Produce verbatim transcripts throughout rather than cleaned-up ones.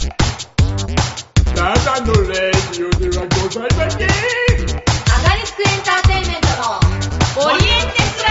ただのレディオではございません。 アガリスクエンターテインメントのオリエンテスラ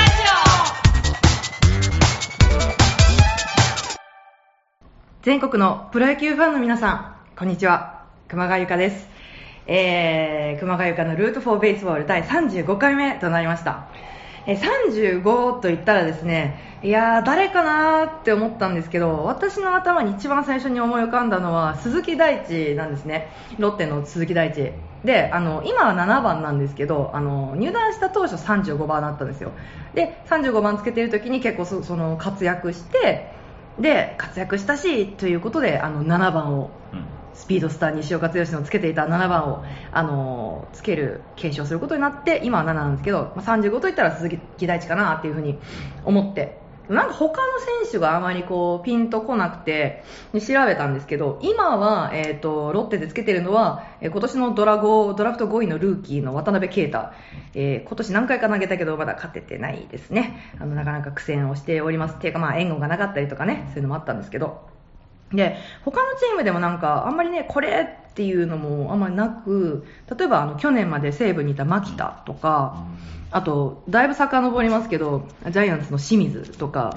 ジオ。 全国のプロ野球ファンの皆さん、こんにちは。熊谷由香です。えー、熊谷由香のルートフォーベースボールだいさんじゅうごかいめとなりました。えー、さんじゅうごと言ったらですね、いやー誰かなーって思ったんですけど、私の頭に一番最初に思い浮かんだのは鈴木大地なんですね。ロッテの鈴木大地で、あの今はななばんなんですけど、あの入団した当初さんじゅうごばんだったんですよ。でさんじゅうごばんつけてる時に結構 そ, その活躍してで活躍したしということで、あのななばんを、うん、スピードスター西岡剛のつけていたななばんを、あのー、つける継承することになって、今はなななんですけど、まあ、さんじゅうごといったら鈴木大地かなっていうふうに思って、なんか他の選手があまりこうピンとこなくて調べたんですけど、今は、えー、とロッテでつけてるのは、えー、今年のドラゴドラフトごいのルーキーの渡辺啓太、えー、今年何回か投げたけどまだ勝ててないですね。あのなかなか苦戦をしております。っていうか、まあ援護がなかったりとかね、そういうのもあったんですけど、で他のチームでもなんかあんまりねこれっていうのもあんまりなく、例えばあの去年まで西武にいた牧田とか、あとだいぶ遡りますけどジャイアンツの清水とか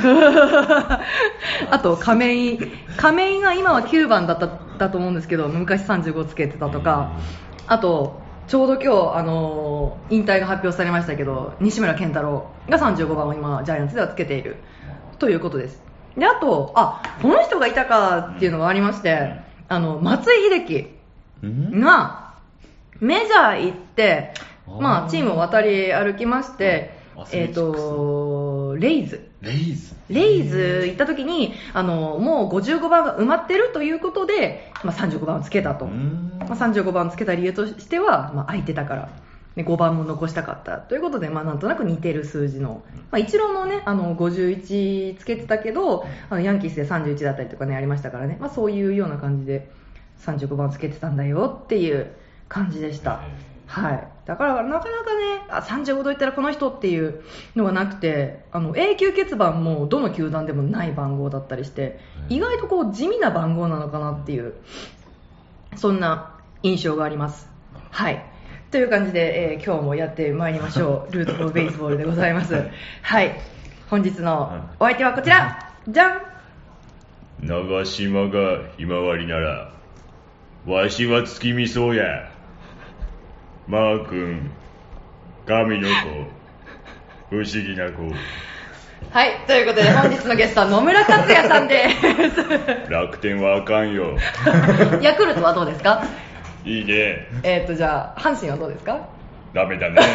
あと亀井亀井が今はきゅうばんだっただと思うんですけど、昔さんじゅうごつけてたとか、あとちょうど今日、あのー、引退が発表されましたけど西村健太郎がさんじゅうごばんを今ジャイアンツではつけているということです。であと、あ、この人がいたかっていうのがありまして、あの松井秀喜がメジャー行って、まあ、チームを渡り歩きまして、えーと、レイズレイズレイズ行った時に、あのもうごじゅうごばんが埋まってるということで、まあ、さんじゅうごばんをつけたと。まあ、さんじゅうごばんつけた理由としては、まあ、空いてたからでごばんも残したかったということで、まあ、なんとなく似てる数字の、まあ、イチローもねあのごじゅういちつけてたけど、あのヤンキースでさんじゅういちだったりとかねありましたからね、まあ、そういうような感じでさんじゅうごばんつけてたんだよっていう感じでした。はい、だからなかなかねあさんじゅうごといったらこの人っていうのがなくて、あの永久欠番もどの球団でもない番号だったりして、意外とこう地味な番号なのかなっていう、そんな印象があります。はい、という感じで、えー、今日もやってまいりましょうルートフォーベースボールでございます。はい、本日のお相手はこちら、じゃん、 長島がひまわりならわしは月見草や。マー君神の子不思議な子。 はい、ということで本日のゲストは野村克也さんです楽天はあかんよヤクルトはどうですか？ いいね。 えーとじゃあ阪神はどうですか？ ダメだね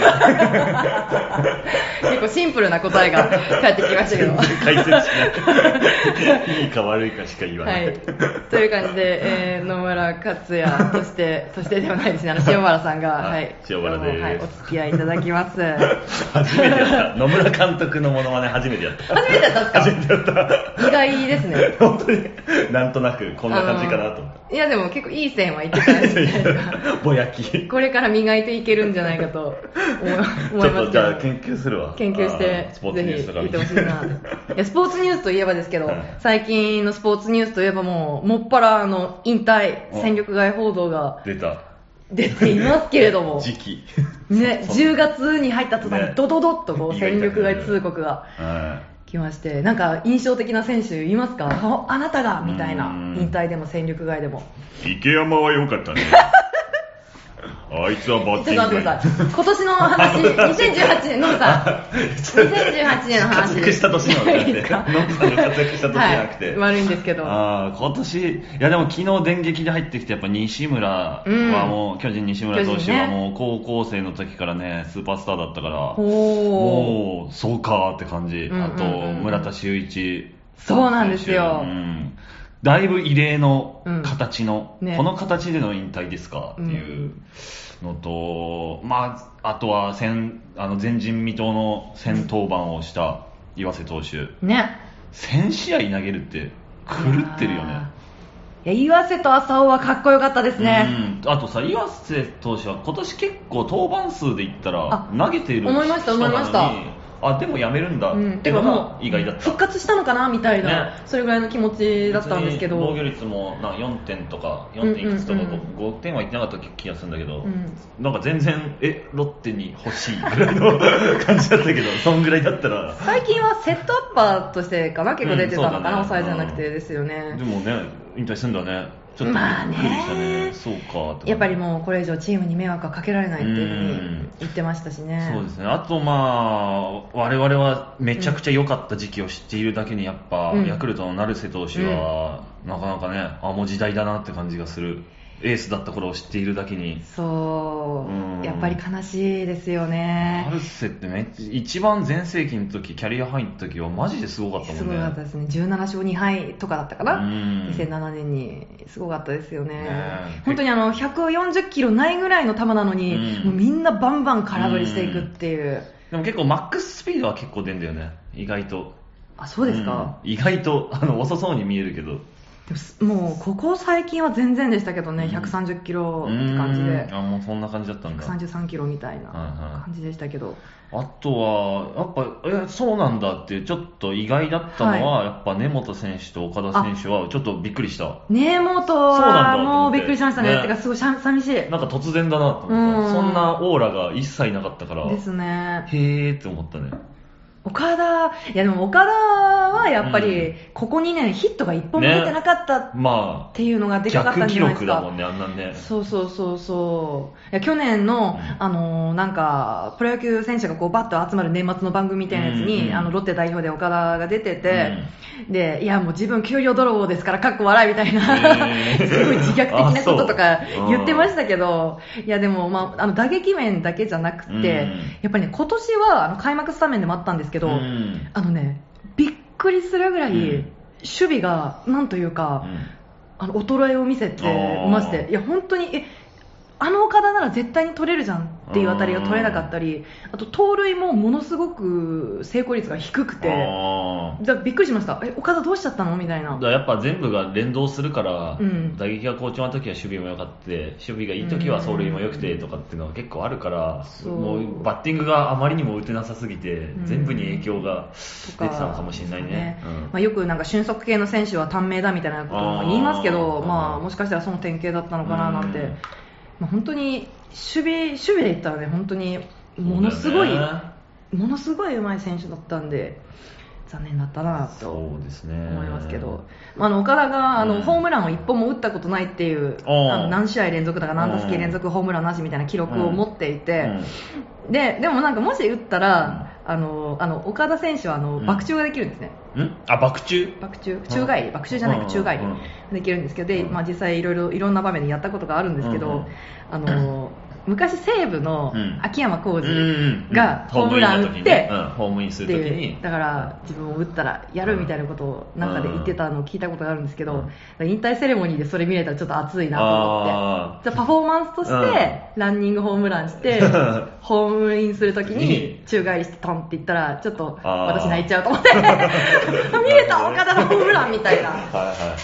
結構シンプルな答えが返ってきましたけど解説しないいいか悪いかしか言わない、 はい、という感じで、えー、野村克也そしてそしてではないですね、あの塩原さんが、はい、 塩原です、 はい、お付き合いいただきます初めてやった野村監督のモノマネ初めてやった初めてやったんですか？ 初めてやった意外ですね本当になんとなくこんな感じかなと思った。 いやでも結構いい線はいってたんじゃないですかぼやきこれから磨いていけるんじゃないかと思いますけど、 ちょっとじゃあ研究するわ。 研究してスポーツニュースとかぜひ言ってほしいな。いやスポーツニュースといえばですけど、 うん、 最近のスポーツニュースといえばもうもっぱらの引退戦力外報道が出た出ていますけれども時期ね、じゅうがつに入った途端ねにドドドッとこう戦力外通告がうん来まして、なんか印象的な選手いますか？あ、あなたがみたいな、引退でも戦力外でも。 池山は良かったねあいつはバッテちょっとィング待ってください。今年の話、にせんじゅうはちねん、ノブさん。にせんじゅうはちねんの話。 活躍した年のいいですか？ ノブさんが活躍した年じゃなくて、 はい、悪いんですけど。 あ今年、いやでも昨日電撃で入ってきて、やっぱ西村はもう、うん、巨人西村投手はもう高校生の時からね、スーパースターだったから、もう、そうかって感じ。あと、村田修一。 そうなんですよ。 うんだいぶ異例の形の、 うんね、 この形での引退ですかっていうのと、うん、まあ、あとは先あの前人未到の先登板をした岩瀬投手、 ね、 せん試合投げるって狂ってるよね。 いや岩瀬と浅尾はかっこよかったですね。 うん、あとさ岩瀬投手は今年結構登板数で言ったら投げている人なのに、 思いました思いました。 あでもやめるんだっていうのが意外だった、 復活したのかなみたいな、 ね、 それぐらいの気持ちだったんですけど、 防御率もなんかよんてんとかよんてんいくつとかごてんはいってなかった気がするんだけど、うん、なんか全然えロッテに欲しいぐらいの感じだったけどそんぐらいだったら最近はセットアッパーとしてかな結構出てたのかな、うんね、抑えじゃなくてですよね、 うん、でもね引退するんだね、ちょっとびっくりしたね、まあ、ねそうかやっぱりもうこれ以上チームに迷惑はかけられないっていうふうに言ってましたしね。 そうですね。あとまあ我々はめちゃくちゃ良かった時期を知っているだけにやっぱ、うん、ヤクルトの成瀬投手は、うん、なかなかねあもう時代だなって感じがする。エースだった頃を知っているだけにそう、うん、やっぱり悲しいですよね。 成瀬ってね一番全盛期の時キャリアハイの時はマジですごかったもんね。 すごかったですね。じゅうななしょうにはいとかだったかな、にせんななねんにすごかったですよね。ね本当にあのひゃくよんじゅっキロないぐらいの球なのに、うん、もうみんなバンバン空振りしていくっていう、うん、 でも結構マックススピードは結構出るんだよね意外と。 あそうですか、 うん、意外とあの遅そうに見えるけどもうここ最近は全然でしたけどね、うん、ひゃくさんじゅっキロって感じで、 あもうそんな感じだったんだ。 ひゃくさんじゅうさんキロみたいな感じでしたけど、 はいはい、あとはやっぱえそうなんだってちょっと意外だったのは、はい、やっぱ根本選手と岡田選手はちょっとびっくりした。 根本はもうびっくりしましたね。ねてかすごい寂しい。 なんか突然だなと思った。そんなオーラが一切なかったからですね。 へーって思ったね。 岡田、いやでも岡田はやっぱりここにねんヒットがいっぽんも出てなかったっていうのがでかかったんじゃないですか。 逆記録だもんねあんなんね。 そうそうそうそう。いや去年の、うん、あのなんかプロ野球選手がこうバッと集まる年末の番組みたいなやつに、うんうん、あのロッテ代表で岡田が出てて、うん、でいやもう自分給料泥棒ですからかっこ笑いみたいな、えー、すごい自虐的なこととか言ってましたけど、いやでもまああの打撃面だけじゃなくて、うん、やっぱりね今年はあの開幕スタメンでもあったんですけど。うん、あのねびっくりするぐらい、うん、守備がなんというか、うん、あの衰えを見せてまして、いや本当にえあの岡田なら絶対に取れるじゃんっていう当たりが取れなかったり、あと盗塁もものすごく成功率が低くて、だびっくりしました。え岡田どうしちゃったのみたいな。 だやっぱ全部が連動するから、うん、打撃が好調な時は守備も良かった守備がいい時は走塁も良くてとかっていうのは結構あるから、うん、もうバッティングがあまりにも打てなさすぎて、うん、全部に影響が出てたのかもしれないね。ねうんまあ、よくなんか俊足系の選手は短命だみたいなことも言いますけど、あまあ、もしかしたらその典型だったのかななんて、うんまあ、本当に守備、守備で言ったらね本当にものすごい、ね、ものすごい上手い選手だったんで残念だったなと思いますけど、ね、あの岡田があの、うん、ホームランをいっぽんも打ったことないっていうあの何試合連続だか何打席連続ホームランなしみたいな記録を持っていて、うん、で, でもなんかもし打ったら、うん、あのあの岡田選手はあの爆中ができるんですね。 うん、あ爆中爆中宙返り爆中じゃないか宙返りできるんですけど、で、まあ、実際いろいろいろんな場面でやったことがあるんですけど、あの昔西武の秋山浩二がホームラン打ってホームインするときにだから自分を打ったらやるみたいなことをなんかで言ってたのを聞いたことがあるんですけど、引退セレモニーでそれ見れたらちょっと熱いなと思って、じゃパフォーマンスとしてランニングホームランしてホームインするときに宙返りしてトンって言ったらちょっと私泣いちゃうと思って見れた岡田のホームランみたいなはい、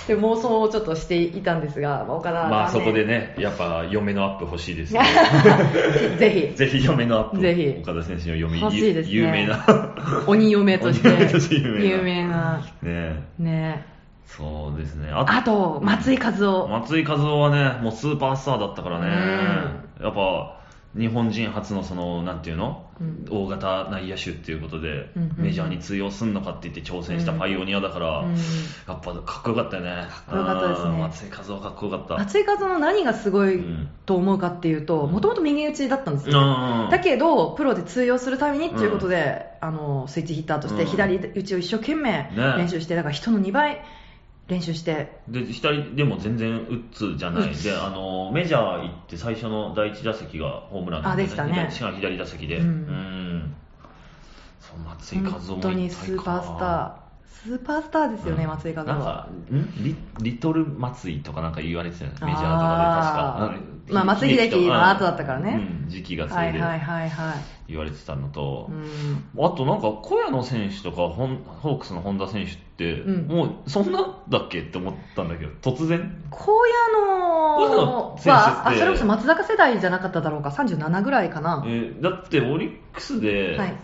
で妄想をちょっとしていたんですが、岡田は、ね、 まあそこでねやっぱ嫁のアップ欲しいですねぜひぜひ嫁のアップぜひ岡田選手の嫁欲しいですね。 有名な鬼嫁として有名なねねそうですね。 あと、あと松井稼頭央松井稼頭央はねもうスーパースターだったからね、うん、やっぱ日本人初のそのなんていうの、うん、大型内野手っていうことで、うんうん、メジャーに通用すんのかって言って挑戦したパイオニアだから、うん、やっぱかっこよかったよね。 かっこよかったですね。 松井稼頭央かっこよかった。 松井稼頭央の何がすごいと思うかっていうと、もともと右打ちだったんですよ、ね、だけどプロで通用するためにっていうことで、うん、あのスイッチヒッターとして左打ちを一生懸命練習して、ね、だから人のにばい練習してで左でも全然打つじゃないで、あのメジャー行って最初の第一打席がホームランで、 ね、あでしたね。 しかも左打席で、うん、うんそう松井稼頭央も本当にスーパースタースーパースターですよね、うん、松井稼頭央は。 ん リ, リトル松井とかなんか言われてたよねメジャーとかで確か。 まあ、松井秀喜の後だったからね、 うん、時期がそれで言われてたのと、 うん、 あとなんか小屋野選手とかホンホークスの本田選手って、うん、もうそんなだっけって思ったんだけど突然小屋野はあそれこそ松坂世代じゃなかっただろうかさんじゅうななぐらいかな、 えー、だってオリックスで、 はい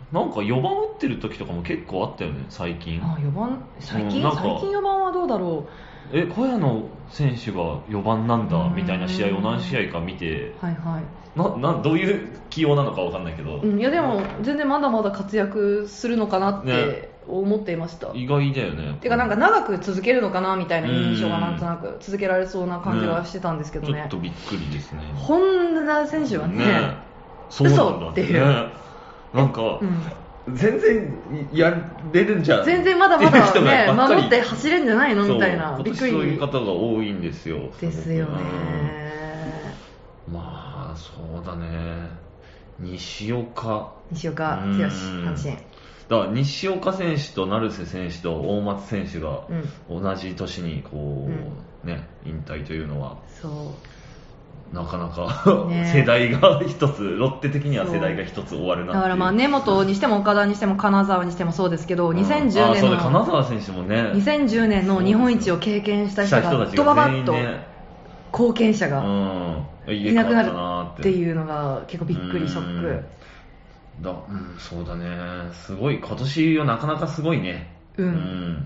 なんかよばん打ってる時とかも結構あったよね最近。 あよばん最近、 うん、なんか最近よばんはどうだろう。え小屋の選手がよばんなんだみたいな試合を何試合か見て、 はいはいななどういう起用なのか分かんないけど、 うん、いやでも全然まだまだ活躍するのかなっねて思っていました、 意外だよね。 てかなんか長く続けるのかなみたいな印象がなんとなく続けられそうな感じがしてたんですけどね。 ちょっとびっくりですね。 本田選手はね、 ねそうなんだ嘘っていう、 ね、なんか、 うん、 全然やれるんじゃん全然まだまだっていう人ねがばっかり守って走れるんじゃないのみたいな、 そうびっくり今年そういう方が多いんですよ。 ですよね、 うん、まあそうだね。西岡西岡剛、阪神だから西岡選手と成瀬選手と大松選手がうん同じ年にこう、 うんね、引退というのはそうなかなか、ね、世代が一つ、ロッテ的には世代が一つ終わるなっていう。 だからまあ根本にしても岡田にしても金沢にしてもそうですけど、うん、にせんじゅうねんのあそう金沢選手もねにせんじゅうねんの日本一を経験した人がドババッと貢献者がいなくなるっていうのが結構びっくりショックだ、うん、そうだね。すごい今年はなかなかすごいね。 うん、うん、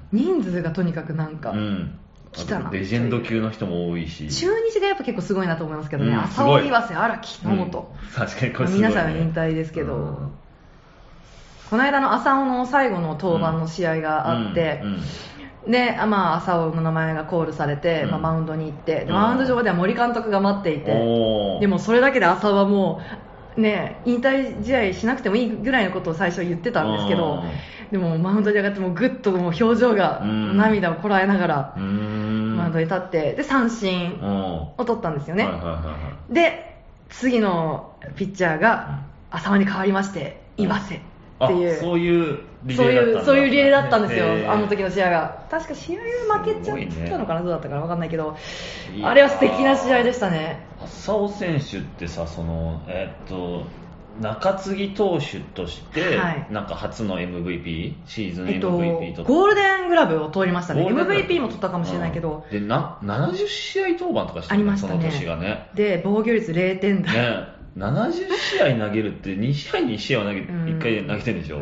人数がとにかくなんか、うん来たな。 レジェンド級の人も多いし、 中日がやっぱ結構すごいなと思いますけどね、 うん、 浅尾、岩瀬、荒木、野本、 うん、確かにこれすごい、ね、 皆さんは引退ですけど、うん、この間の浅尾の最後の登板の試合があって、うんうん、で、まあ、浅尾の名前がコールされて、まあ、マウンドに行って、でマウンド上では森監督が待っていて、でもそれだけで浅尾はもうね、引退試合しなくてもいいぐらいのことを最初言ってたんですけど、でもマウンドに上がってもうグッともう表情が涙をこらえながらマウンドに立ってで三振を取ったんですよね、はいはいはいはい、で次のピッチャーが浅間に変わりまして岩瀬っていう、 そういうリレーだったんだ。 そういうリレーだったんですよ、あの時の試合が。確か試合負けちゃったのかな、どうだったかな分かんないけど、あれは素敵な試合でしたね。 浅尾選手ってさ、そのえー、っと中継ぎ投手として、はい、なんか初の エムブイピー シーズン エムブイピー と、えっと、 ゴールデングラブを取りましたね。 エムブイピー も取ったかもしれないけど、 うん、でなななじゅう試合登板とかしてた、ね、 ありましたね、 その年がね。 で防御率れいてん台、 ね、ななじゅう試合投げるってに試合にいち試合を投げ、うん、いっかい投げてるんでしょ、うん、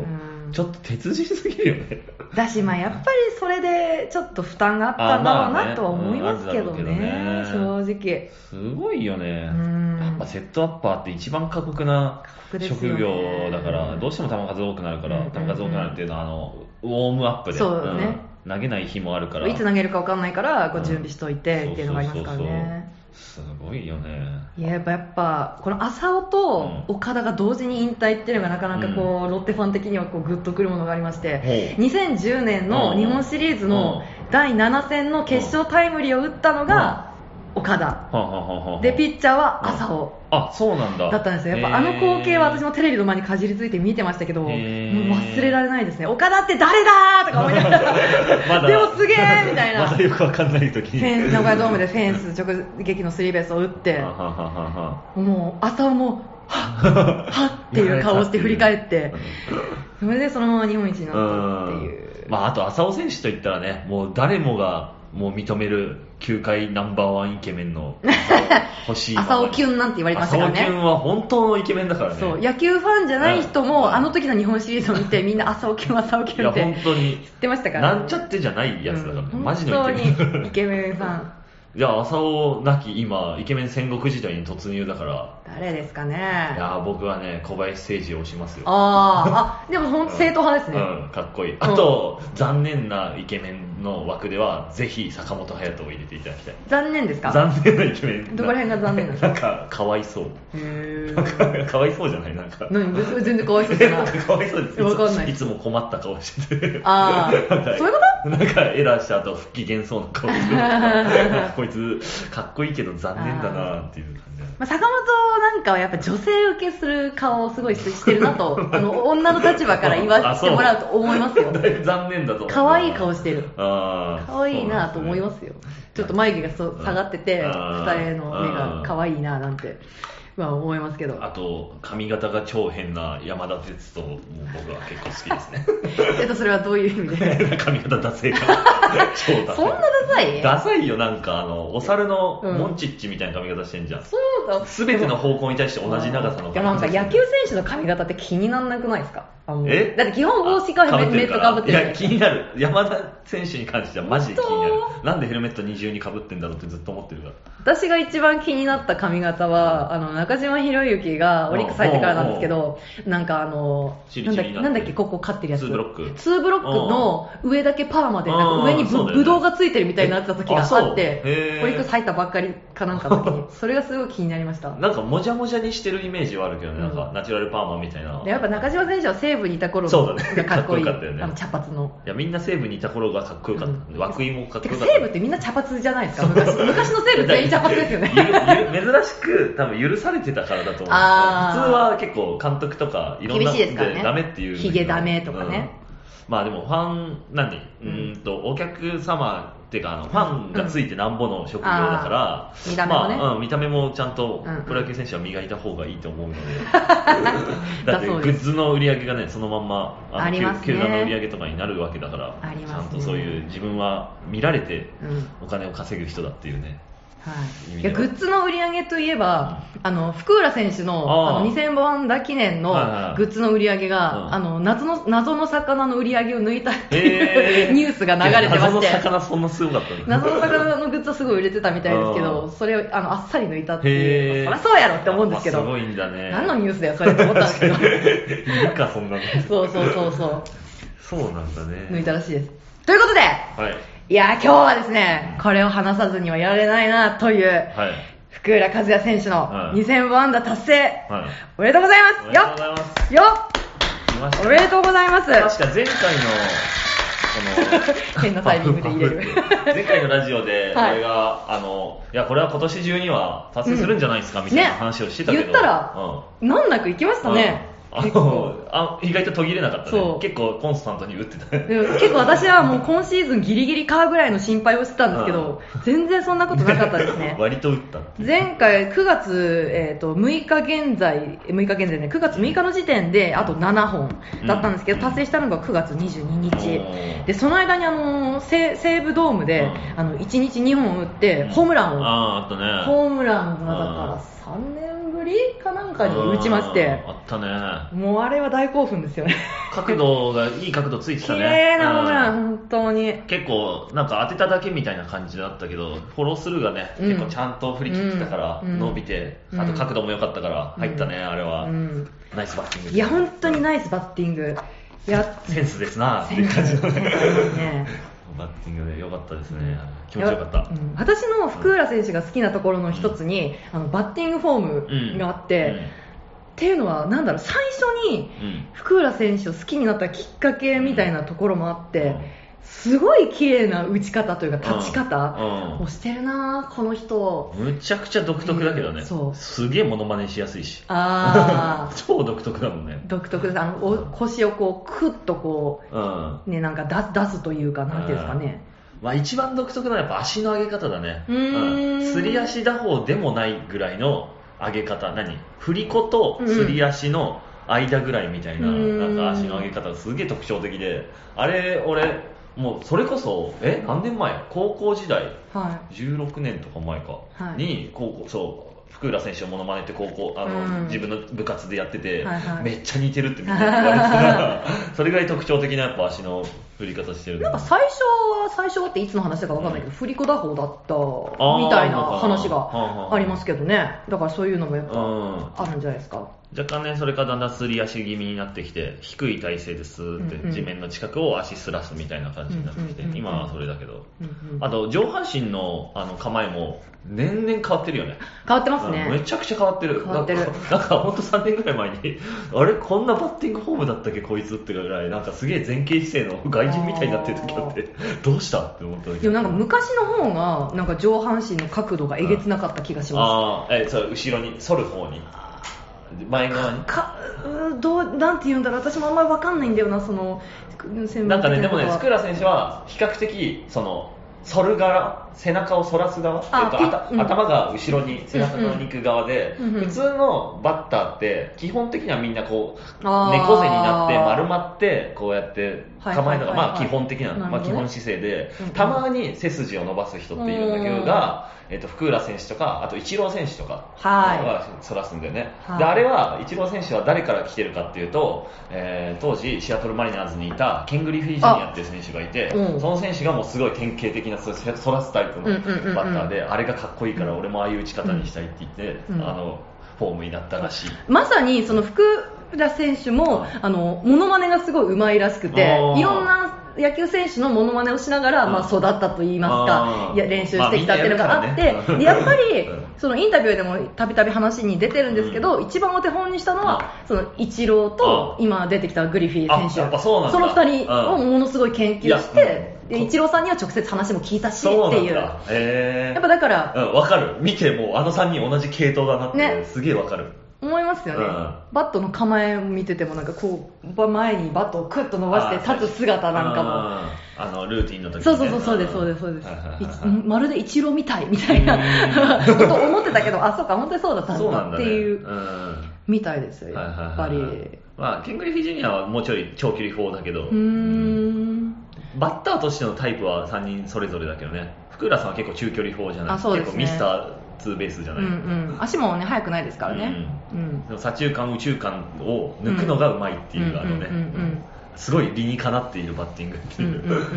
ちょっと鉄人すぎるよね。 だし、まあ、やっぱりそれでちょっと負担があったんだろうなとは思いますけど ね,、ね、正直すごいよね。やっぱセットアッパーって一番過酷な職業だから、どうしても球数多くなるから、球数多くなるっていうのはあのウォームアップで、 そうね、 うん、投げない日もあるから、 いつ投げるか分かんないからこう準備しといてっていうのがありますからね。 すごいよね。 いややっぱやっぱこの浅尾と岡田が同時に引退っていうのがなかなかこう、うん、ロッテファン的にはこうグッとくるものがありまして、にせんじゅうねんの日本シリーズのだいなな戦の決勝タイムリーを打ったのが岡田で、ピッチャーは浅尾、 あ、そうなんだ。 だったんですよ。やっぱあの光景は私もテレビの前にかじりついて見てましたけど、もう忘れられないですね。岡田って誰だーとか思いながらまだでもすげーみたいな、 まだよくわかんない時にフェン名古屋ドームでフェンス直撃のスリーベースを打ってもう浅尾もはっはっっていう顔をして振り返ってそれでそのまま日本一になったっていう。 まあ、あと浅尾選手といったらね、もう誰もがもう認める球界ナンバーワンイケメンの欲しい浅尾キュンなんて言われましたからね。 浅尾キュンは本当のイケメンだからね。 そう野球ファンじゃない人もあの時の日本シリーズを見てみんな浅尾キュン浅尾キュンっていや本当に知ってましたから、ね、 なんちゃってじゃないやつだから、ね、うん、マジのイケメン。 本当にイケメンさんじゃあ浅尾なき今イケメン戦国時代に突入だから、 誰ですかね。 いや僕はね小林誠司を推しますよ。 ああでも本当正統派ですね、 うんうん、かっこいい。あと、うん、残念なイケメンの枠ではぜひ坂本勇人を入れていただきたい。 残念ですか。 残念なイケメン。 どこら辺が残念なんですか。 なんかかわいそう。 へなんかかわいそうじゃない、なんか何全然かわいそうじゃないかわいそうです。 わかんない。 いつも困った顔してて、 ああそういうこと。 なんかエラーした後不機嫌そうな顔してるこいつかっこいいけど残念だなっていう感じ。 まあ、坂本なんかはやっぱ女性受けする顔をすごいしてるなとあの女の立場から言わせてもらうと思いますよ。 残念だと思う。 可愛い顔してる。 あ可愛いなと思いますよ。ちょっと眉毛がそ下がってて二重の目が可愛いななんてまあ思いますけど。 あと髪型が超変な山田哲人も僕は結構好きですねえっとそれはどういう意味で髪型ダセいから超ダセい。 そんなダサいダサいよ。なんかあのお猿のモンチッチみたいな髪型してんじゃん、うん、 そうだ。 全ての方向に対して同じ長さの髪型。 いやなんか野球選手の髪型って気にならなくないですか。 あのえだって基本帽子かヘルメットかぶってる。 いや、気になる。山田選手に関してはマジで気になる。なんでヘルメット二重にかぶってんだろうってずっと思ってるから。 私が一番気になった髪型は、あの中島博之がオリックス入ってからなんですけど、なんかあのなんだっけ、なんだっけここ飼ってるやつ、 ツーブロックツーブロックの上だけパーマで、なんか上にぶ、ぶどうがついてるみたいになってた時があって、オリックス入ったばっかりかなんかの時に、それがすごい気になりました。 なんかもじゃもじゃにしてるイメージはあるけどね、なんかナチュラルパーマみたいな。 やっぱ中島選手は西武にいた頃そうだねがかっこいい。 かっこよかったよねあの茶髪の。 いや、みんな西武にいた頃がかっこよかった。うん、涌井もかっこよかった。 西武ってみんな茶髪じゃないですか。昔昔の西武全員茶髪ですよね。 ゆるゆる珍しく多分許されてたからだと思うんですよ。普通は結構監督とかいろんな厳しいですからね。 ダメっていう。 ヒゲダメとかね。 うん、まあでもファン何、うん、うんとお客様っていうかあのファンがついてなんぼの職業だから、 うん、見た目もね、 まあうん、見た目もちゃんとプロ野球選手は磨いた方がいいと思うので、うん、だってグッズの売り上げがねそのまんまあのありますね、 球団の売り上げとかになるわけだから、 ありますね、 ちゃんとそういう自分は見られてお金を稼ぐ人だっていうね。 はい、いやグッズの売り上げといえば、うん、あの福浦選手 の, あのにせんぼ安打記念のグッズの売り上げが、うん、あの謎の謎の魚の売り上げを抜いたっていうニュースが流れてまして、 謎の魚そんなすごかったの？ 謎の魚のグッズはすごい売れてたみたいですけど、それをあのあっさり抜いたっていう、そりゃそうやろって思うんですけど、 すごいんだね。 何のニュースだよそれって思ったんですけどいるかそんなの。 そうそうそうそうそうなんだね。 抜いたらしいです。ということで、はい、いや今日はですね、これを話さずにはいられないなという、はい、福浦和也選手のにせんぼ安打達成、はい、おめでとうございます。 おめでとうございます。 よっ、おめでとうございます。 確か前回のこの変なタイミングで入れる前回のラジオで俺が、はい、あのいやこれは今年中には達成するんじゃないですか、うん、みたいな話をしてたけど、 ね、言ったら、うん、難なくいきましたね。 あのあ意外と途切れなかったね。結構コンスタントに打ってたね。 結構私はもう今シーズンギリギリかぐらいの心配をしてたんですけど、うん、全然そんなことなかったですね。 割と打ったって前回くがつ、えー、とむいか現在むいか現在ねくがつむいかの時点であとななほんだったんですけど、うん、達成したのがくがつにじゅうににち、うん、でその間にあの西西武ドームで、うん、あのいちにちにほん打ってホームランを、うん、 ああったね。 ホームランがだからさんねんぶりかなんかに打ちまして、 あったね。 もうあれは大興奮ですよね。 角度がいい角度ついてたね。 綺麗なホームラン、本当に。 結構なんか当てただけみたいな感じだったけど、フォロースルーがね、うん、結構ちゃんと振り切ってたから伸びて、うん、あと角度も良かったから入ったね、うん、あれは、うん、ナイスバッティング。 いや本当にナイスバッティング。いやセンスですなっていう感じのね。バッティングで良かったですね。気持ちよかった。 うん、私の福浦選手が好きなところの一つに、うん、あのバッティングフォームがあって、うんうん、っていうのはなんだろう、最初に福浦選手を好きになったきっかけみたいなところもあって、うん、すごい綺麗な打ち方というか立ち方をしてるな、この人。 むちゃくちゃ独特だけどね、うん、そうすげえモノマネしやすいし、 あ超独特だもんね。 独特です。あのお腰をこうクッとこう、うんね、なんか出すというか、なんていうんですかね、 まあ、一番独特なのはやっぱ足の上げ方だね。うん、すり足打法でもないぐらいの上げ方。何振り子とすり足の間ぐらいみたいな、うん、なんか足の上げ方がすげえ特徴的で、あれ俺もうそれこそえ何年前、高校時代、はい、じゅうろくねんとか前か、はい、に高校そう福浦選手をモノマネって高校あの、うん、自分の部活でやってて、はいはい、めっちゃ似てるってみんな言われてたからそれぐらい特徴的なやっぱ足の振り方してる。 なんか最初は最初はっていつの話だか分かんないけど、うん、振り子打法だったみたいな話がありますけどね。だからそういうのもやっぱあるんじゃないですか。 若干ね、それからだんだんすり足気味になってきて、低い体勢でスーって地面の近くを足すらすみたいな感じになってきて、今はそれだけど、あと上半身のあの構えも年々変わってるよね。 変わってますね。 めちゃくちゃ変わってる。 変わってる。 なんか、なんかほんとさんねんぐらい前にあれこんなバッティングフォームだったっけこいつってぐらい、なんかすげえ前傾姿勢の外人みたいになってる時あって、どうしたって思った時。 でもなんか昔の方がなんか上半身の角度がえげつなかった気がします。 ああ、え、そう後ろに反る方に。前側にかどうなんて言うんだろう、私もあんまり分かんないんだよな、そのなんかね。でもね、福浦選手は比較的その反る側背中を反らす側、えっと、あた、うん、頭が後ろに背中の肉側で、うんうん、普通のバッターって基本的にはみんなこう猫背になって丸まってこうやって構えるのがまあ基本的な、まあ、基本姿勢で、うんうん、たまに背筋を伸ばす人っているんだけどが、えっと、福浦選手とかあとイチロー選手とかは反らすんだよね、はい、であれはイチロー選手は誰から来てるかっていうと、えー、当時シアトルマリナーズにいたケン・グリフィー・ジュニアっていう選手がいて、うん、その選手がもうすごい典型的な反らすタイプのバッターで、うんうんうんうん、あれがかっこいいから俺もああいう打ち方にしたいって言って、うん、あのフォームになったらしい。 まさにその福浦選手も、うん、あのモノマネがすごい上手いらしくて、いろんな野球選手のモノマネをしながら、まあ、育ったといいますか、いや練習してきたっていうのがあって、まあね、やっぱりそのインタビューでもたびたび話に出てるんですけど、うん、一番お手本にしたのはそのイチローと今出てきたグリフィー選手、そ, そのふたりをものすごい研究して、でイチローさんには直接話も聞いたしっていう、 へー、 やっぱだから、 うん、分かる、見てもあのさんにん同じ系統だなって、ね、すげえ分かる思いますよね、うん、バットの構えを見ててもなんかこう前にバットをクッと伸ばして立つ姿なんかもあのルーティンの時に、ね、 そうそうそうそうですそうですそうですまるでイチローみたいみたいなこと思ってたけど、あ、そうか本当にそうだったんだっていう、ね、うん、みたいですよ、やっぱり、はいはいはい、まあ、ケン・グリフィー・ジュニアはもうちょい長距離砲だけど、うーん、バッターとしてのタイプはさんにんそれぞれだけどね、福浦さんは結構中距離砲じゃない、あ、そうですね、結構ミスターツーベースじゃない、うんうん、 足もね速くないですからね、 うんうん、でも左中間右中間を抜くのがうまいっていう、うん、あのね、うんうんうん、すごい理にかなっているバッティングっていう、うんうんうんうん、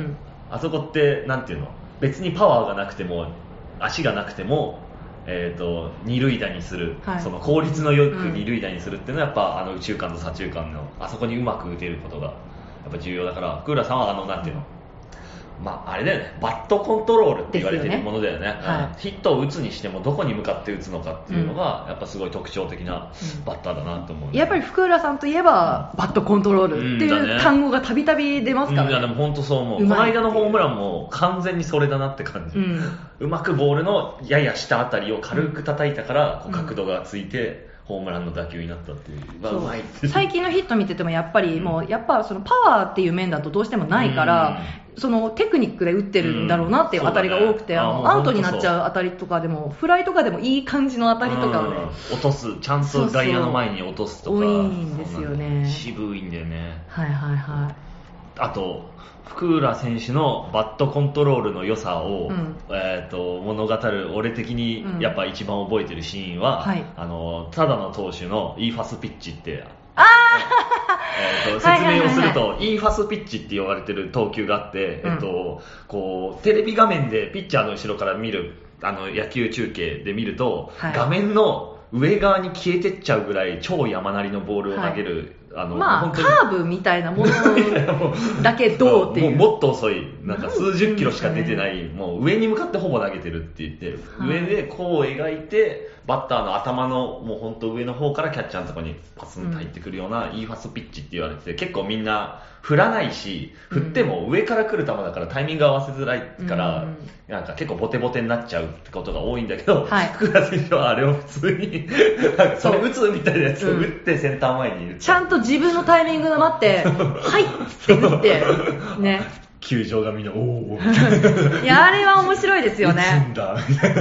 あそこってなんていうの、別にパワーがなくても足がなくても、えー、と二塁打にする、はい、その効率のよく二塁打にするっていうのはやっぱあの右中間と左中間のあそこにうまく打てることがやっぱ重要だから、福浦さんはあのなんていうの、まあ、あれだよね、バットコントロールって言われてるものだよね、よね、はい、ヒットを打つにしてもどこに向かって打つのかっていうのが、うん、やっぱすごい特徴的なバッターだなと思う、ね、 やっぱり福浦さんといえば、うん、バットコントロールっていう単語がたびたび出ますからね、 うん、いやでも本当そう思う、この間のホームランも完全にそれだなって感じ、うん、うまくボールのやや下あたりを軽く叩いたからこう角度がついて、うん、ホームランの打球になったっていう、まあ、うまいって最近のヒット見ててもやっぱりもうやっぱそのパワーっていう面だとどうしてもないから、うん、そのテクニックで打ってるんだろうなっていう当たりが多くて、うん、あのアウトになっちゃう当たりとかでもフライとかでもいい感じの当たりとかをね、 うん、落とす、ちゃんと外野の前に落とすとか、 多いんですよね、 渋いんだよね、 はいはいはい。 あと福浦選手のバットコントロールの良さを、うん、えー、と物語る俺的にやっぱ一番覚えてるシーンは、うん、はい、あのただの投手のイーファスピッチってあえー、と説明をすると、はいはいはいはい、イーファスピッチって言われてる投球があって、うん、えー、とこうテレビ画面でピッチャーの後ろから見るあの野球中継で見ると、はい、画面の上側に消えてっちゃうぐらい超山なりのボールを投げる、はい、あのまあ、カーブみたいなものだけどっていうもうもっと遅い、なんか数十キロしか出てない、もう上に向かってほぼ投げてるって言って、はい、上でこう描いてバッターの頭のもう本当上の方からキャッチャーのところにパスンと入ってくるような、うん、イーファスピッチって言われてて、結構みんな振らないし、振っても上から来る球だからタイミング合わせづらいから、うん、なんか結構ボテボテになっちゃうってことが多いんだけど、はい、福田選手はあれを普通になんかそれ打つみたいなやつを打ってセンター前にいる、 ちゃんと自分のタイミングで待ってはいって打ってね、 球場がみんなおーいやあれは面白いですよね、 打つんだみたいな、うん、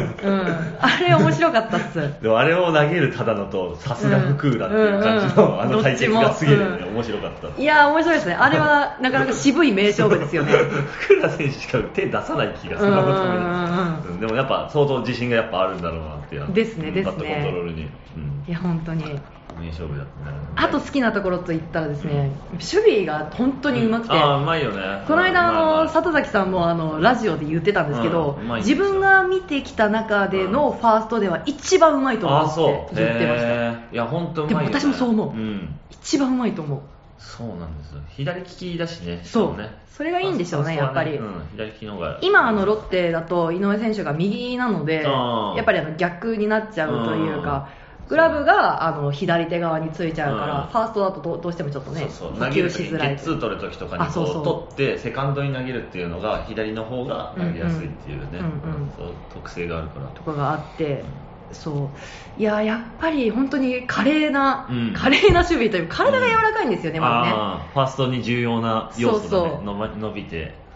あれ面白かったっす。 でもあれを投げるただのとさすが福浦っていう感じの、うんうん、あの対決がすげえ、ね、うん、面白かった。 いや面白いですね、あれはなかなか渋い名勝負ですよね福浦選手しか手出さない気がする、うんうんうん、でもやっぱ相当自信がやっぱあるんだろうなっていうですねですね、 バットコントロールに、うん、 いや本当に名勝負だったね。 あと好きなところといったらですね、守備が本当にうまくて、うん、 あうまいよね。 この間あの里崎さんもあのラジオで言ってたんですけど、うん、自分が見てきた中でのファーストでは一番うまいと思うって言ってました。 いや本当うまいよね。 でも私もそう思う、うん、一番うまいと思う。 そうなんですよ、左利きだしね。 そうね、それがいいんでしょうね、やっぱり、うん、 左利きの方が今あのロッテだと井上選手が右なので、やっぱりあの逆になっちゃうというか、グラブがあの左手側についちゃうから、うん、ファーストだと ど, どうしてもちょっとね、 そうそう、投げる時にゲッツー取る時とかにこうそうそう取ってセカンドに投げるっていうのが左の方が投げやすいっていうね、うんうん、そう特性があるからとかがあって、うん、そういややっぱり本当に華麗な、うん、華麗な守備というか体が柔らかいんですよね、うん、まずね。 あファーストに重要な要素が、ね、そうそう伸びて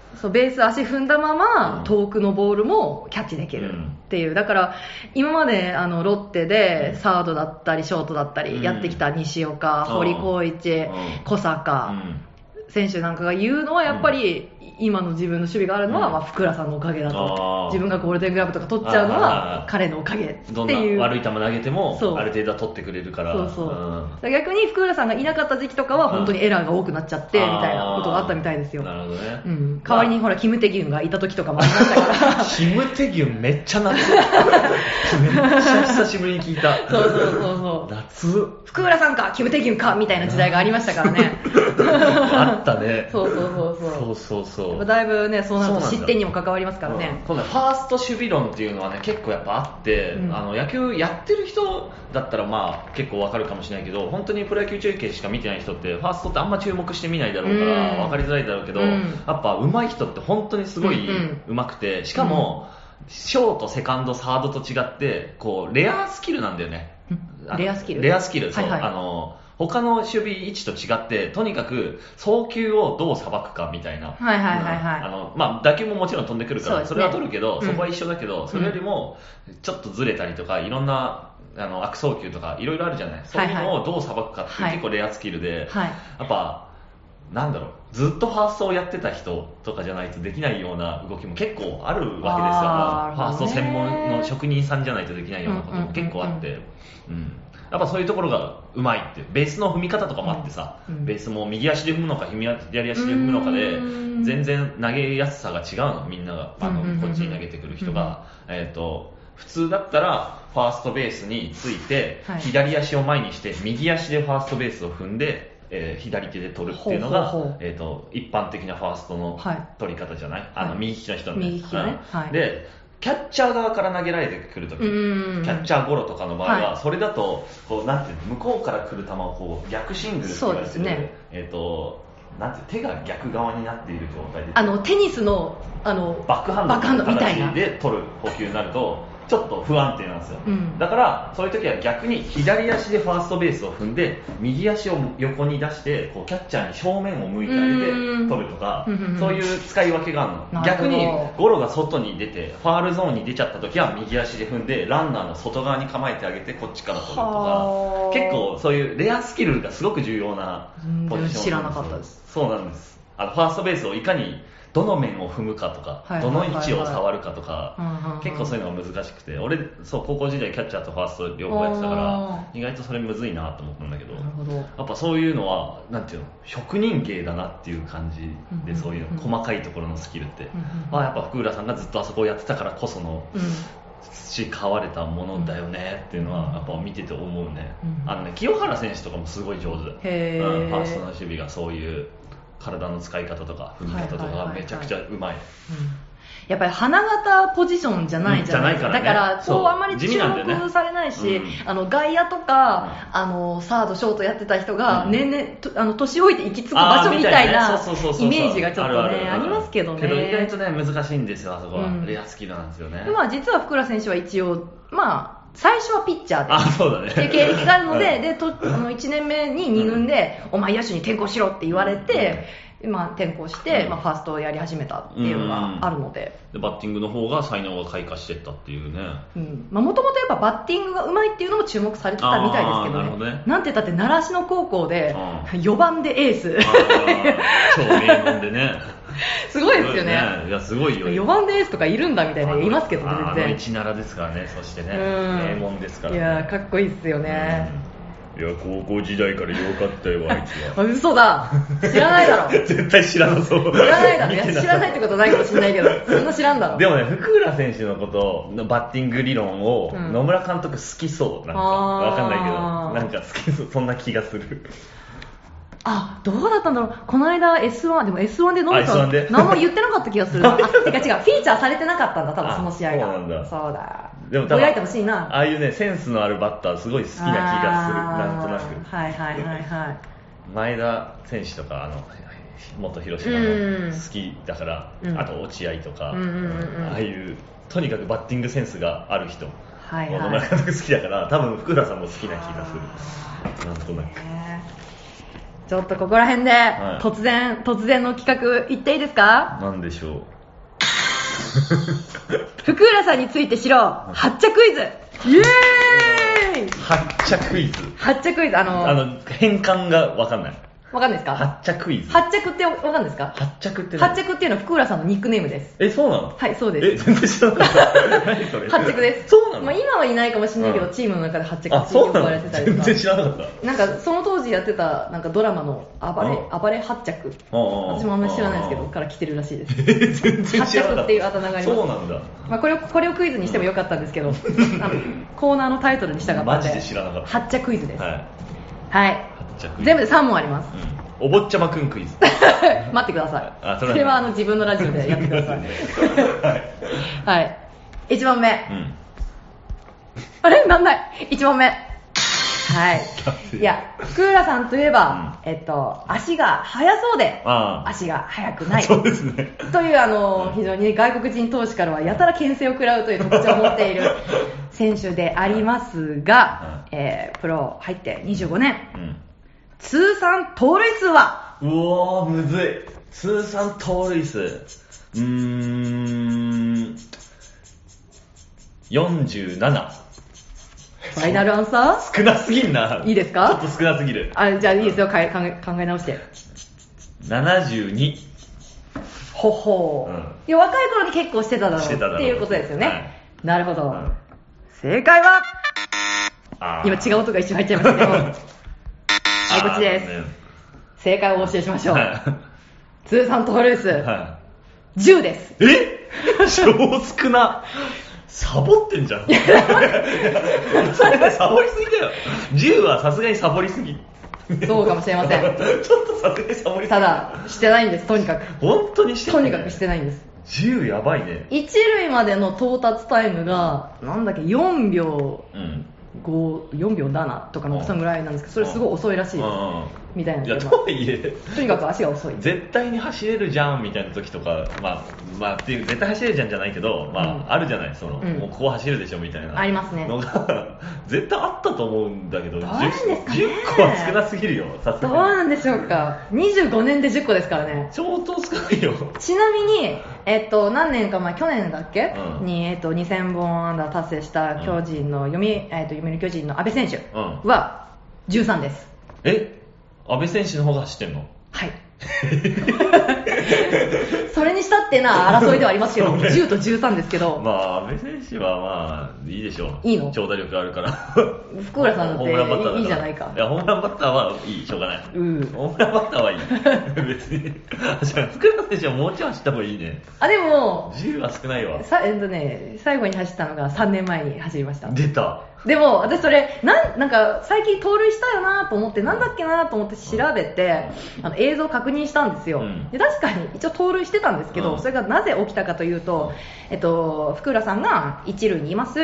そうベース足踏んだまま、 うん遠くのボールもキャッチできるっていう、だから今まであのロッテでサードだったりショートだったりやってきた西岡、 うん堀浩一、 うん小坂、 うん選手なんかが言うのはやっぱり、今の自分の守備があるのは、 うんまあ、福浦さんのおかげだと、 あー自分がゴールデングラブとか取っちゃうのあはー彼のおかげってどんいう。 な悪い球投げてもそうある程度は取ってくれるから。 そうそう、 んだから逆に福浦さんがいなかった時期とかは本当にエラーが多くなっちゃってみたいなことがあったみたいですよ。 なるほどね。 うん、代わりにほらキム・テギュンがいた時とかもありましたからキム・テギュンめっちゃ夏めっちゃ久しぶりに聞いた。 そうそうそうそう夏福浦さんかキム・テギュンかみたいな時代がありましたからねあったね。 そうそうそうそうそうそうそう。 だいぶねそうなるとそうなんだ失点にも関わりますからね。 うんこのファースト守備論っていうのはね結構やっぱあって、 うんあの野球やってる人だったらまあ結構わかるかもしれないけど、本当にプロ野球中継しか見てない人ってファーストってあんま注目して見ないだろうからうんわかりづらいだろうけど、 うんやっぱ上手い人って本当にすごいうん上手くて、しかも、ショート、セカンド、サードと違ってこうレアスキルなんだよね。あのレアスキルレアスキル、そう、 はいはいあの他の守備位置と違ってとにかく送球をどうさばくかみたいな、 はいはいはいはいあのまあ、打球ももちろん飛んでくるから そ,、 そうですねれは取るけど、 うんそこは一緒だけど、それよりもちょっとずれたりとかいろんなあの悪送球とかいろいろあるじゃない、そういうのをどうさばくかっていう、 はい結構レアスキルで、 はいやっぱなんだろう、ずっとファーストをやってた人とかじゃないとできないような動きも結構あるわけですよ。 あーファースト専門なるほどねの職人さんじゃないとできないようなことも結構あって、うんやっぱそういうところがうまいって、ベースの踏み方とかもあってさ、 うんベースも右足で踏むのか左足で踏むのかでうん全然投げやすさが違うの、みんながあのうんうんうんうんこっちに投げてくる人が、えーと普通だったらファーストベースについて、 はい左足を前にして右足でファーストベースを踏んで、えー左手で取るっていうのがほうほうほうえー、と一般的なファーストのはい取り方じゃない、あのはい右利きの人のね、 右利きのねうんはいでキャッチャー側から投げられてくるとき、キうんャッチャーゴロとかの場合は、 はいそれだとこうなんていうの、向こうから来る球をこう逆シングルって言われてる、 そうですねえー、となんていう手が逆側になっている状態であのテニスのあのバックハンドバックハンドみたいな形で取る捕球になるとちょっと不安定なんですよ、 うんだからそういう時は逆に左足でファーストベースを踏んで右足を横に出してこうキャッチャーに正面を向いてあげてうん取るとか、 うんうんうんそういう使い分けがあるの。 なるほど逆にゴロが外に出てファールゾーンに出ちゃった時は右足で踏んでランナーの外側に構えてあげてこっちから取るとはあか、結構そういうレアスキルがすごく重要なポジションなんですよ。 知らなかったです。 そうなんです。あのファーストベースをいかにどの面を踏むかとか、 はいどの位置を触るかとか、 うんうんうん結構そういうのが難しくて、俺そう高校時代キャッチャーとファースト両方やってたからあ意外とそれむずいなと思ったんだけど、 なるほどやっぱそういうのはなんていうの、職人芸だなっていう感じで、 うんそういうの細かいところのスキルって、 うんうんあやっぱ福浦さんがずっとあそこをやってたからこそのうん培われたものだよねっていうのはやっぱ見てて思うね、 うんあのね清原選手とかもすごい上手、 へーうんファーストの守備がそういう体の使い方とか踏み方とかがめちゃくちゃうまい。 やっぱり花形ポジションじゃないじゃないですか、 うんじゃないからねだからそうこうあんまり地注味なんだよね目されないし、 うんあの外野とか、あのサードショートやってた人がうん年々とあの年老いて行き着く場所みたいなあーみたいなねそうそうそうそうイメージがちょっとねあるあるありますけどね。 けど意外とね難しいんですよ、あそこは、 うんレアスキルなんですよね。 でまあ、実は福浦選手は一応、まあ、最初はピッチャーであそうだねっていう経歴があるので、 うんでとあのいちねんめにに軍で、お前野手に転向しろって言われて、まあ、転向して、 うんまあ、ファーストをやり始めたっていうのがあるので。 でバッティングの方が才能が開花していったっていうね。 もともとやっぱバッティングがうまいっていうのも注目されてたみたいですけどね、 あーなるほどねなんて言ったって習志野高校でうよばんでエース、 あー超名門でねすごいですよね、 いやすごいよ。 よばんでエースとかいるんだみたいな言いますけどね、 あの全然。 一奈良ですからね、そしてねうん名門ですからね。 いやーかっこいいっすよね、 いや高校時代からよかったよあいつはあ嘘だ、知らないだろ絶対知らなそう。 知らないだろ、いや見て知らないってことないかもしれないけど、そんな知らんだろ。 でもね、福浦選手のことのバッティング理論をうん野村監督好きそう、なんかあーわかんないけど、なんか好きそう、そんな気がする。 あ、どうだったんだろう、この間 エスワン、でも エスワン で飲んあでエスワン で何も言ってなかった気がするな。あ、てか違う、フィーチャーされてなかったんだ、多分あその試合が。 そうなんだそうだ。 でも多分ぼやいてほしいな。 ああいうね、センスのあるバッターすごい好きな気がする、なんとなく。 はいはいはいはい。 前田選手とか、あの、元広島うんの好きだから、 うんあと落合とか、 うんうんうんうんああいう、とにかくバッティングセンスがある人、 はいはい野村監督好きだから、多分福浦さんも好きな気がする。なんとなく。 ねちょっとここら辺で、 はい、 突然、突然の企画言っていいですか？ なんでしょう。 福浦さんについて知ろう、発着クイズ。イエーイ。 発着クイズ。 発着クイズ、あのー、 あの、変換がわかんない。 わかんないですか？ 発着クイズ。 発着ってわかんないですか？ 発着って何？ 発着っていうのは福浦さんのニックネームです。 え、そうなの？ はい、そうです。 え、全然知らなかった。何それ？ 発着です。 そうなの？ まあ、今はいないかもしれないけど、うん、チームの中で発着って呼ばれてたりとか。 全然知らなかった。 なんかその当時やってたなんかドラマの暴れ、暴れ発着。私もあんまり知らないですけど、から来てるらしいです。 全然知らなかった。 発着っていうあだ名があります。 そうなんだ。 まあ、これをこれをクイズにしてもよかったんですけど、あのコーナーのタイトルにしたかったんで。 マジで知らなかった。 発着クイズです。 はい。 はい。全部でさん問あります。 うんお坊ちゃまくんクイズ。 待ってください。 あ、それは、 それはあの自分のラジオでやってください。はい。はい。いち問目。うん、あれなんない。いち問目。はい。いや、福浦さんといえば、うん、えっと、足が速そうで、足が速くない。 そうですね。 という、あの、非常に外国人投手からはやたら牽制を食らうという特徴を持っている選手でありますが、うん、えー、プロ入ってにじゅうごねん。うん通算盗塁数は？ うおー、むずい。通算盗塁数。うーん、よんじゅうなな。 ファイナルアンサー？ 少なすぎんな。 いいですか？ ちょっと少なすぎる。 あ、じゃあいいですよ、考え、考え直して。 ななじゅうに。 ほほー。うん、いや若い頃に結構してただろうっていうことですよね。はい、なるほど。うん、正解は今違う音が一瞬入っちゃいましたけど。はい、こっちです。正解をお教えしましょう。はい、通算盗塁数、はい、じゅうです。 え超少な。サボってんじゃん。それサボりすぎだよ。じゅうはさすがにサボりすぎ。 そうかもしれません。 ちょっとさすがにサボりすぎ。 ただ、してないんです、とにかく。 本当にしてない、 ね、とにかくしてないんです。 じゅうやばいね。 一塁までの到達タイムが、なんだっけ、よんびょう。うんごよんびょうななとかのそのぐらいなんですけど、それすごい遅いらしいですみたいな。 いや、とはいえとにかく足が遅い。 絶対に走れるじゃんみたいな時とか、まあまあっていう絶対走れるじゃんじゃないけど、まあ、うん、あるじゃない、その、うん、もうここ走るでしょみたいなありますねのが絶対あったと思うんだけど、 どうなんですかね、 じゅっこは少なすぎるよ。さすがにどうなんでしょうか。にじゅうごねんでじゅっこですからね。 相当少ないよ。 ちなみにえっと何年か前、去年だっけ、うん、にえっとにせんぼん安打達成した巨人の、うん、読みえっと読売巨人の阿部選手はじゅうさんです。 え、阿部選手の方が走ってんの？ はい。それにしたってな争いではありますけど、ね、じゅうとじゅうさんですけど、 まあ阿部選手はまあいいでしょう。 いいの？ 長打力あるから。 福浦さんだっていいじゃないか。 いや、ホームランバッターはいい、しょうがない。 うん、 ホームランバッターはいい。別に。じゃあ福浦選手はもうちょい走った方がいいね。 あ、でもじゅうは少ないわ。 さえっとね、最後に走ったのがさんねんまえに走りました。 出た。 でも私それなんなんか最近盗塁したよなと思って、なんだっけなと思って調べて、あの映像を確認したんですよ、うん、で確かに一応盗塁してたんですけど、うん、それがなぜ起きたかというと、えっと、福浦さんが一塁にいます、うん、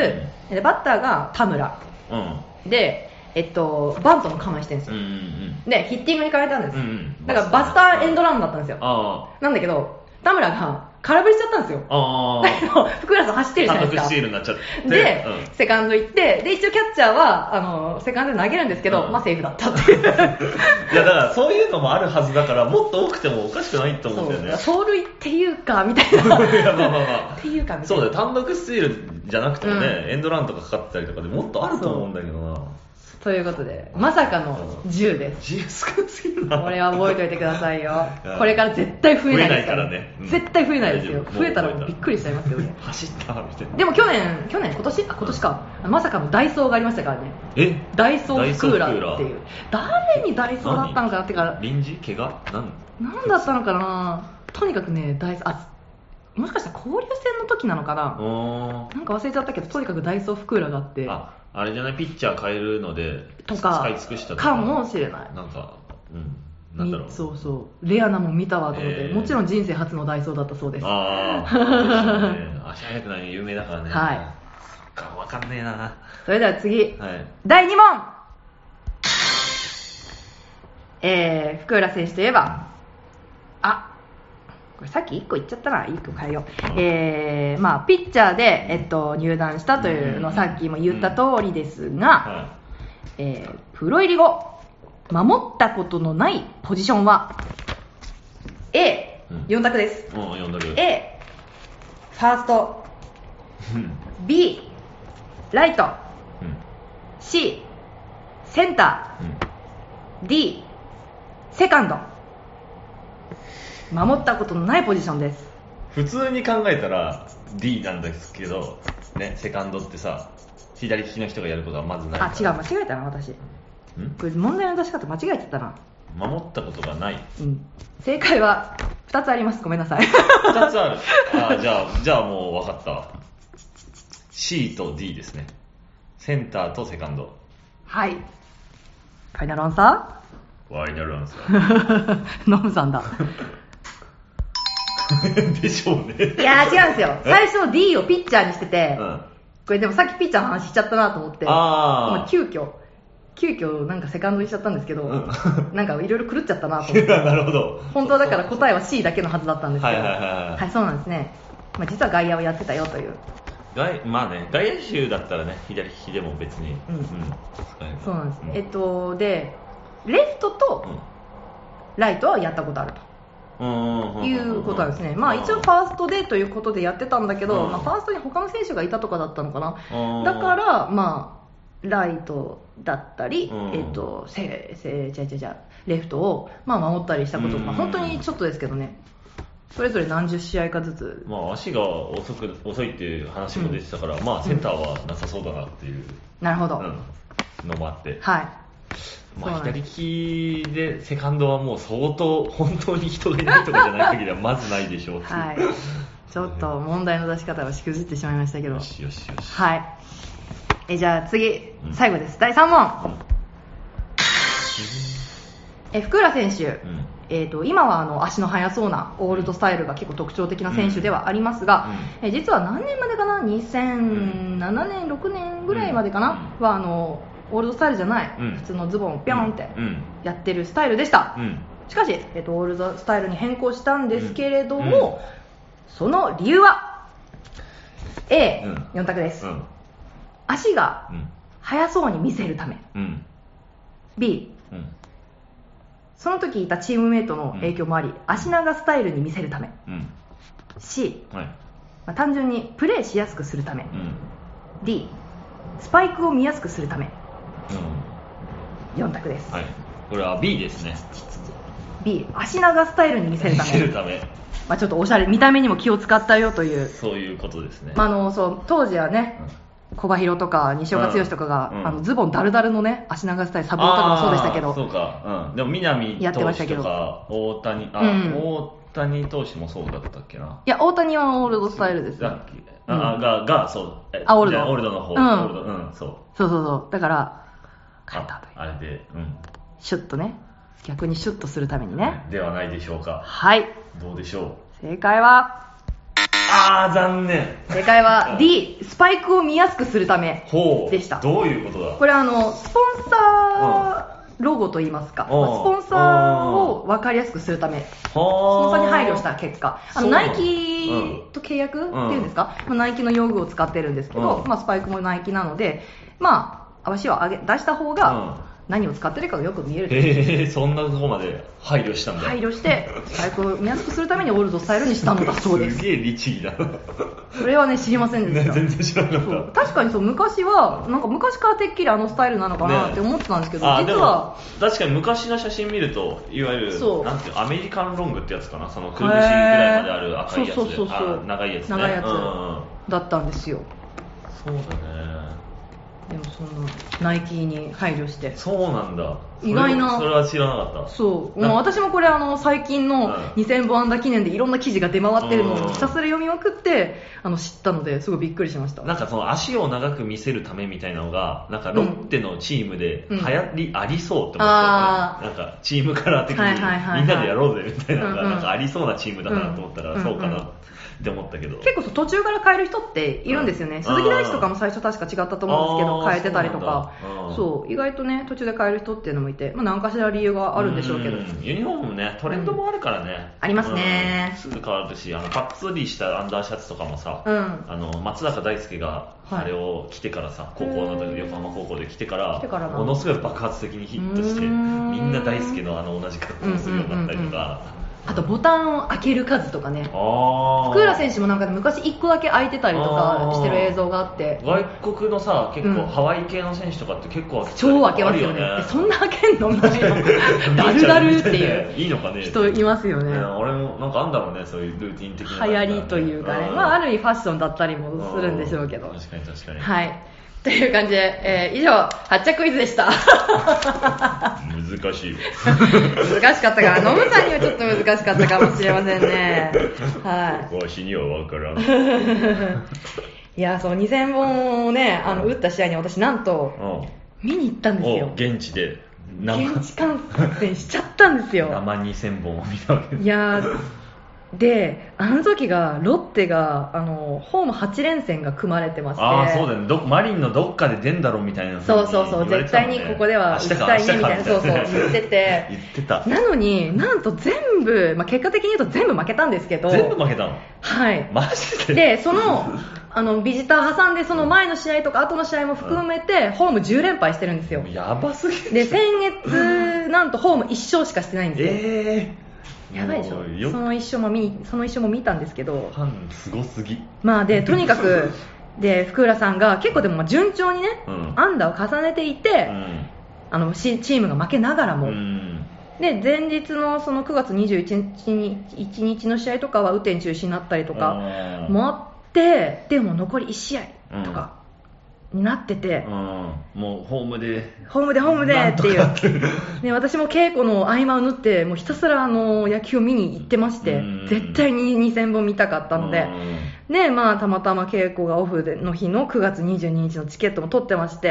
でバッターが田村、うん、で、えっと、バントの構えしてるんですよ、うんうんうん、でヒッティングに変えたんです、うんうん、だからバスターエンドランだったんですよ。あなんだけど田村が空振りしちゃったんですよ。あだけど福浦さん走ってるじゃないですか。 スチールになっちゃってで、うん、セカンド行って、で一応キャッチャーはあのセカンドで投げるんですけど、うん、まあセーフだったっていう。いやだからそういうのもあるはずだから、もっと多くてもおかしくないと思うんだよね。 盗塁っていうかみたいな。いやまあまあまあ。っていうかみたいな。 そうだよ、単独スチールじゃなくてもね、うん、エンドランとかかかってたりとかでもっとあると思うんだけどな。 ということで、まさかのじゅうです。 じゅう少なすぎるな。 これは覚えておいてくださいよ。これから絶対増えないですから。 増えないからね。うん、 絶対増えないですよ。増えたらびっくりしちゃいますよね。 走ったみたいな。 でも去年、去年、今年あ、今年か。まさかのダイソーがありましたからね。 えダイソー福浦っていう。誰にダイソーだったのかなってか。 臨時怪我なんなんだったのかな。とにかくね、ダイソー、あ、もしかしたら交流戦の時なのかな。なんか忘れちゃったけど、とにかくダイソー福浦があって。 ああれじゃない、ピッチャー変えるのでとか使い尽くしたとかもしれない。 なんか、うん、なんだろう。 そうそう、レアなもん見たわと思って、えー、もちろん人生初のダイソーだったそうです。 ああ、そうですね。足速くないの有名だからね。 はい。 そっか、わかんねえな。 それでは次、はい、だいに問。えー、福浦選手といえば、あ。これさっきいっこ言っちゃったな、いっこ変えよう。えー、まあ、ピッチャーで、えっと、入団したというのをさっきも言った通りですが、えー、プロ入り後、 守ったことのないポジションは A、 うんよん択です。 うん、読んだけど。 A、ファースト。B、ライト。 うん。 C、センタうん。 ー。D、セカンド。守ったことのないポジションです。 普通に考えたら D なんですけど、ね、セカンドってさ、左利きの人がやることはまずないから。 あ、違う、間違えたな、私。 んこれ問題の出し方間違えちゃったな。 守ったことがない。 うん。正解はふたつあります。ごめんなさい。 ふたつある。あ、じゃあ、じゃあもう分かったわ。C と D ですね。センターとセカンド。 はい。ファイナルアンサファイナルアンサーノムさんだ。 でしょうね。 いやー違うんですよ。最初 D をピッチャーにしてて、 うん、 これでもさっきピッチャーの話しちゃったなと思って、 あ今急遽、急遽なんかセカンドにしちゃったんですけど、 うんなんかいろいろ狂っちゃったなと思って。 なるほど。 本当はだから答えは C だけのはずだったんですけど、 はいはいはいはいはい、そうなんですね。まあ、実は外野をやってたよという。 外まあね、外野手だったらね、左利きでも別に。 うんうん、 そうなんです。 うんえっと、で、レフトとライトはやったことあると。 うんいうことなんですね。まあ一応ファーストでということでやってたんだけど、まあ、ファーストに他の選手がいたとかだったのかな。だからまあライトだったり、えっとせせじゃじゃじゃレフトをまあ守ったりしたことが本当にちょっとですけどね。それぞれ何十試合かずつ。 まあ足が遅く遅いっていう話も出てたから、うん、まあセンターはなさそうだなっていう。 なるほど。 うん、のもあって。 はい。 まあ、左利きでセカンドはもう相当本当に人がいないとかじゃない限りはまずないでしょうっていう、 はい、ちょっと問題の出し方がしくじってしまいましたけど、 よしよしよし、 はい、えじゃあ次、 うん、 最後です。だいさん問、うん、え福浦選手、うんえー、と今はあの足の速そうなオールドスタイルが結構特徴的な選手ではありますが、うん、え実は何年までかな、にせんななねんろくねんぐらいまでかな、うん、はあのオールドスタイルじゃない、うん、普通のズボンをピョンってやってるスタイルでした、うん、しかし、えっと、オールドスタイルに変更したんですけれども、うん、その理由は A、うん、よん択です、うん、足が速そうに見せるため、うん、B、うん、その時いたチームメイトの影響もあり、うん、足長スタイルに見せるため、うん、C、はいまあ、単純にプレーしやすくするため、うん、D、スパイクを見やすくするため、うん、よん択です、 はい、これは B ですね。 B、足長スタイルに見せるため、 見せるため、 まあ、ちょっとおしゃれ見た目にも気を使ったよという、 そういうことですね、 まあ、あのそう当時はね、古賀博とか西岡剛とかが、うんうん、あのズボンダルダルのね足長スタイル、サブオタとかもそうでしたけど、 そうか、うん、でも南投手とか大谷、あ、うん、大谷投手もそうだったっけな。 いや大谷はオールドスタイルですよ、 うん、あががそうあオールドオールドの方、 うん、 オールド、うん、そうそうそうそうだから変えたという、 あれで、うん、 シュッとね、逆にシュッとするためにね、 ではないでしょうか。 はい、 どうでしょう。 正解は、 あー残念、 正解は D、スパイクを見やすくするためでした。 どういうことだ。 これあのスポンサーロゴといいますか、スポンサーを分かりやすくするため、スポンサーに配慮した結果、あのナイキと契約っていうんですか、うん、ナイキの用具を使ってるんですけど、うんまあ、スパイクもナイキなので、まあ、足を上げ出した方が何を使ってるかがよく見えるという、 へー、そんなとこまで配慮したんだ。 配慮してスパイクを見やすくするためにオールドスタイルにしたのだそうです。 すげえ律儀だな。 それはね知りませんでした、 ね、全然知らなかった。 確かにそう、昔はなんか昔からてっきりあのスタイルなのかなって思ってたんですけど、 ね、 実は確かに昔の写真見るといわゆるなんていうアメリカンロングってやつかな、そのくるぶしぐらいまである赤いやつで、そうそうそうそう、長いやつね、 長いやつ、 うんうん、 だったんですよ。 そうだね。 でもそのナイキに配慮して、 そうなんだ、 意外な、 それは知らなかった。 そう、もう私もこれあの最近のにせんぼ安打記念でいろんな記事が出回ってるのをひたすら読みまくってあの知ったので、すごいびっくりしました。 なんかその足を長く見せるためみたいなのがなんかロッテのチームで流行りありそうって思った、ね、うん、なんかチームカラー的にみんなでやろうぜみたいなのがなんかありそうなチームだなと思ったら、そうかな、 って思ったけど。 結構そう途中から変える人っているんですよね、うん、鈴木大地とかも最初確か違ったと思うんですけど変えてたりとか、そうそう意外とね途中で変える人っていうのもいて、まあ、何かしら理由があるんでしょうけど、 ユニフォームもねトレンドもあるからね、うん、 ありますね、 うん、すぐ変わるし、あのパックスリーしたアンダーシャツとかもさ、うん、あの松坂大輔があれを着てからさ、はい、高校の時横浜高校で着てからものすごい爆発的にヒットしてみんな大輔のあの同じ格好をするようになったりとか、 あとボタンを開ける数とかね、福浦選手もなんか昔いっこだけ開いてたりとかしてる映像があって、 外国のさ結構ハワイ系の選手とかって結構開け超開けますよね、よねそんな開けんのみたいなダルダルっていういいのかね人いますよね。 俺もなんかあんだろうねそういうルーティン的な流行りというかね、まあ、ある意味ファッションだったりもするんでしょうけど、 確かに確かに、 はいという感じで、えー、以上発着クイズでした難しいわ難しかったかノムさんにはちょっと難しかったかもしれませんねはいわしには分からんいやそうにせんぼんをねあの打った試合に私なんと見に行ったんですよ。 現地で現地観戦しちゃったんですよ生にせんぼんを見たわけです。 いやであの時がロッテがあのホームはち連戦が組まれてまして、 ああそうだよね、どマリンのどっかで出んだろうみたいな、 そうそうそう、絶対にここでは打ちたいねみたいな、そうそう言ってて言ってた。 なのになんと全部、まあ、結果的に言うと全部負けたんですけど、 全部負けたの、 はいマジで。 でそのあのビジター挟んでその前の試合とか後の試合も含めて、うん、ホームじゅう連敗してるんですよ。 やばすぎる。 で先月なんとホームいっ勝しかしてないんですよ。 えーやばいでしょ。その一勝も見その一勝も見たんですけど、 ファンすごすぎ。 まあでとにかくで福浦さんが結構でも順調にね、うん、安打を重ねていて、うん、あのチームが負けながらも、うん、で前日のそのくがつにじゅういちにちいちにちの試合とかは雨天中止になったりとかもあって、でも残りいち試合とか。になってて、 うん、もうホームでホームでホームでっていうで私も稽古の合間を縫ってもうひたすらあの野球を見に行ってまして、絶対ににせんぼん見たかったので、で、まあ、たまたま稽古がオフの日のくがつにじゅうににちのチケットも取ってまして、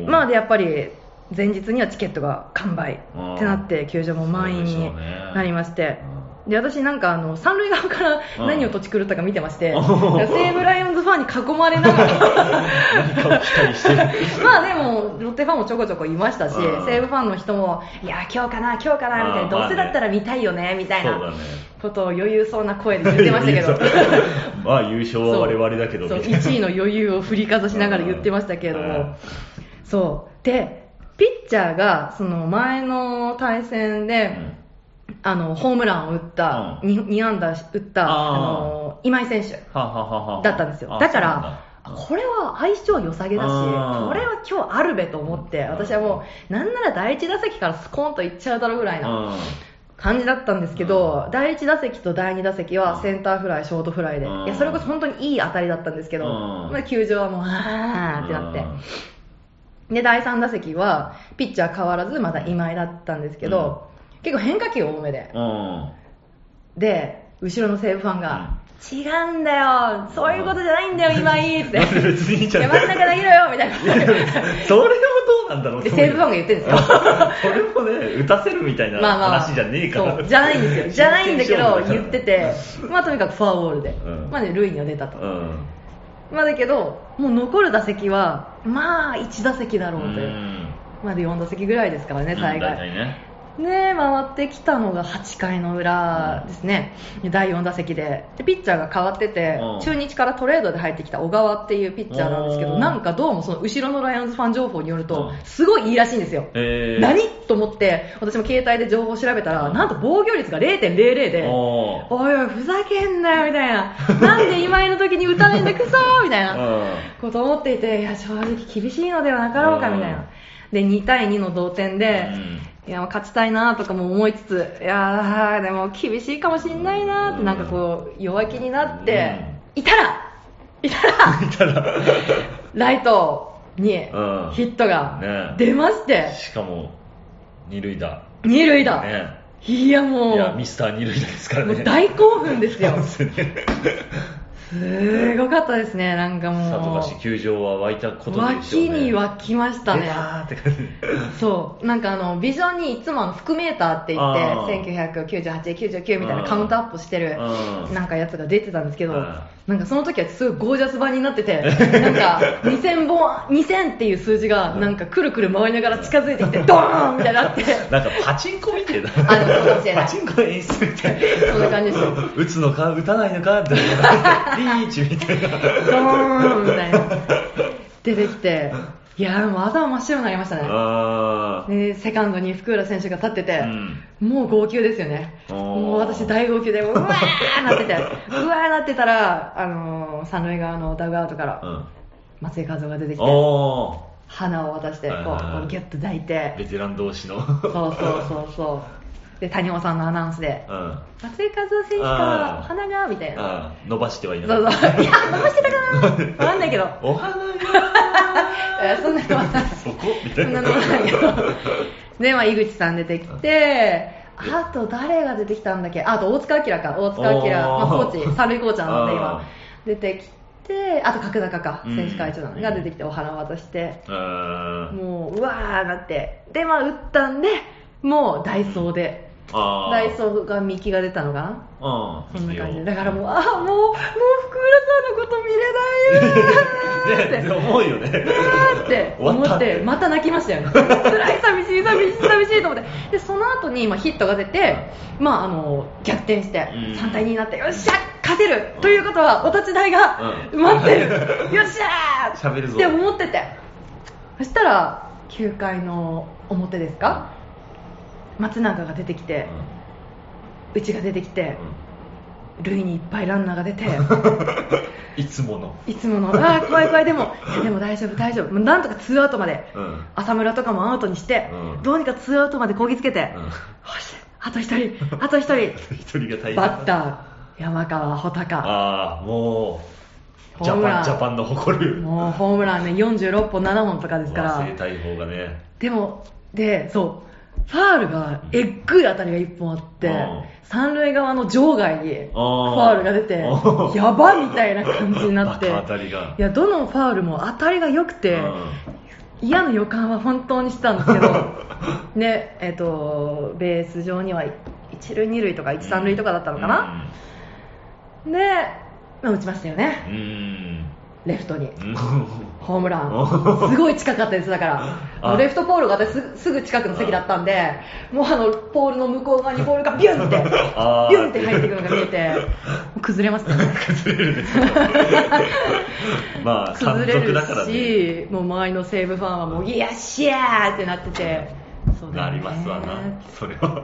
まあでやっぱり前日にはチケットが完売ってなって球場も満員になりまして、で私なんかあの三塁側から何を土地狂ったか見てまして、西武ライオンズファンに囲まれながら何かを期待してまあでもロッテファンもちょこちょこいましたし、西武ファンの人もいや今日かな今日かなみたいな、どうせだったら見たいよねみたいなことを余裕そうな声で言ってましたけどまあ優勝は我々だけどそうそういちいの余裕を振りかざしながら言ってましたけれども、そうでピッチャーがその前の対戦で、うんあのホームランを打った、うん、に, に安打打ったああの今井選手だったんですよ。だからこれは相性良さげだし、これは今日あるべと思って、私はもうなんなら第一打席からスコーンといっちゃうだろうぐらいな感じだったんですけど、第一打席と第二打席はセンターフライショートフライで、いやそれこそ本当にいい当たりだったんですけど、まあ、球場はもうあーってなって、でだいさん打席はピッチャー変わらずまだ今井だったんですけど、結構変化球多めで、うん、で後ろの西武ファンが、うん、違うんだよそういうことじゃないんだよ今いいって山の中投げろよみたいなそれでもどうなんだろうで西武ファンが言ってるんですよそれもね打たせるみたいな話じゃねえから、まあまあ、 じゃないんですよじゃないんだけど言ってて、まあとにかくフォアボールで、うん、まあね塁には出たと、うん、まあだけどもう残る打席はまあいち打席だろうという、うん、まあでよん打席ぐらいですからね大概、うん、大体ねで回ってきたのがはちかいの裏ですね、うん、だいよん打席 で, でピッチャーが変わってて、うん、中日からトレードで入ってきた小川っていうピッチャーなんですけど、なんかどうもその後ろのライオンズファン情報によると、うん、すごいいいらしいんですよ、えー、何と思って私も携帯で情報を調べたら、うん、なんと防御率が ゼロてんゼロゼロ で、おいおいふざけんなよみたいななんで今井の時に打たねえんだクソみたいなことを思っていて、いや正直厳しいのではなかろうかみたいな、でにたいにの同点で、うんいや勝ちたいなとかも思いつつ、いやでも厳しいかもしれないなってなんかこう弱気になって、いたらいたらいたらライトにヒットが出まして、 ね、しかも二塁打二塁打、ね、いやもういやミスター二塁打ですからね、 もう大興奮ですよすごかったですね。なんかもうさぞかし球場は湧いたことでしょうね。 脇に湧きましたね。 出たーって感じ。 そうなんかあのビジョンにいつもあの副メーターって言ってせんきゅうひゃくきゅうじゅうはち、きゅうじゅうきゅうみたいなカウントアップしてるなんかやつが出てたんですけど、なんかその時はすごいゴージャス版になってて、なんかにせんぼんにせんっていう数字がなんかくるくる回りながら近づいてきてドーンみたいになって、 なんかパチンコみたいな。 あのそうかもしれない。 パチンコの演出みたいな。 そんな感じですよ。 打つのか打たないのかってリーチみたいな。 ドーンみたいな出てきて、いやーもう頭真っ白になりましたね。 あでセカンドに福浦選手が立ってて、 うん、 もう号泣ですよね。もう私大号泣でうわーなっててうわーなってたら、あのー、三塁側のダグアウトから松井一夫が出てきて、花を渡してこうギュッと抱いて、 ベテラン同士のそうそうそうそうで谷保さんのアナウンスで、 うん、 松井一夫選手から花がみたいな、 伸ばしてはいなかった。そうそういや伸ばしてたかな分かんないけどお花がそんなのはないそこみたいな。 そんなのはないけどで、まあ、井口さん出てきて、あと誰が出てきたんだっけ、あと大塚明か大塚明、まあ、コーチ三塁コーチなんで今出てきて、あと角中か選手会長なのが出てきてお花を渡して、 うん、 もううわーなってで、まあ、打ったんでもうダイソーで、 あダイソーがミキが出たのかな、 うん、 そんな感じで、だからもう、ああ、もう、もう福浦さんのこと見れないよーって思うよねって思って、また泣きましたよね。辛い、寂しい、寂しい、寂しいと思って。で、その後に、まあ、ヒットが出て、まあ、あの、逆転して、さんたいにになって、よっしゃ勝てる、うん、ということは、お立ち台が待ってる、うん、よっしゃー喋るぞって思ってて、そしたら、きゅうかいの表ですか、松永が出てきて、うちが出てきて、塁にいっぱいランナーが出ていつものいつものあー怖い怖い、でもでも大丈夫大丈夫、もうなんとかツーアウトまで、 うん、 浅村とかもアウトにして、うん、どうにかツーアウトまでこぎつけて、うん、よしあと一人あと一人一人が大変バッター山川穂高、 ああもうジャパンジャパンの誇るもうホームランねよんじゅうろっぽんななほんとかですから、 正大砲がね、 でもでそうファールがえっぐい当たりがいっぽんあって、うん、三塁側の場外にファールが出て、やばみたいな感じになって、 当たりがいやどのファールも当たりが良くて、うん、嫌な予感は本当にしたんですけどで、えーと、ベース上には一塁二塁とか一三塁とかだったのかな、うん、で、まあ、打ちましたよね、 うんレフトにホームランすごい近かったです。だからレフトポールが私 す, すぐ近くの席だったんで、もうあのポールの向こう側にボールがビュンってビュンって入ってくるのが見えて崩れますね崩れるですまあ崩れるし、もう周りの西武ファンはもういやっしゃーってなってて、 そうだよね、なりますわなそれは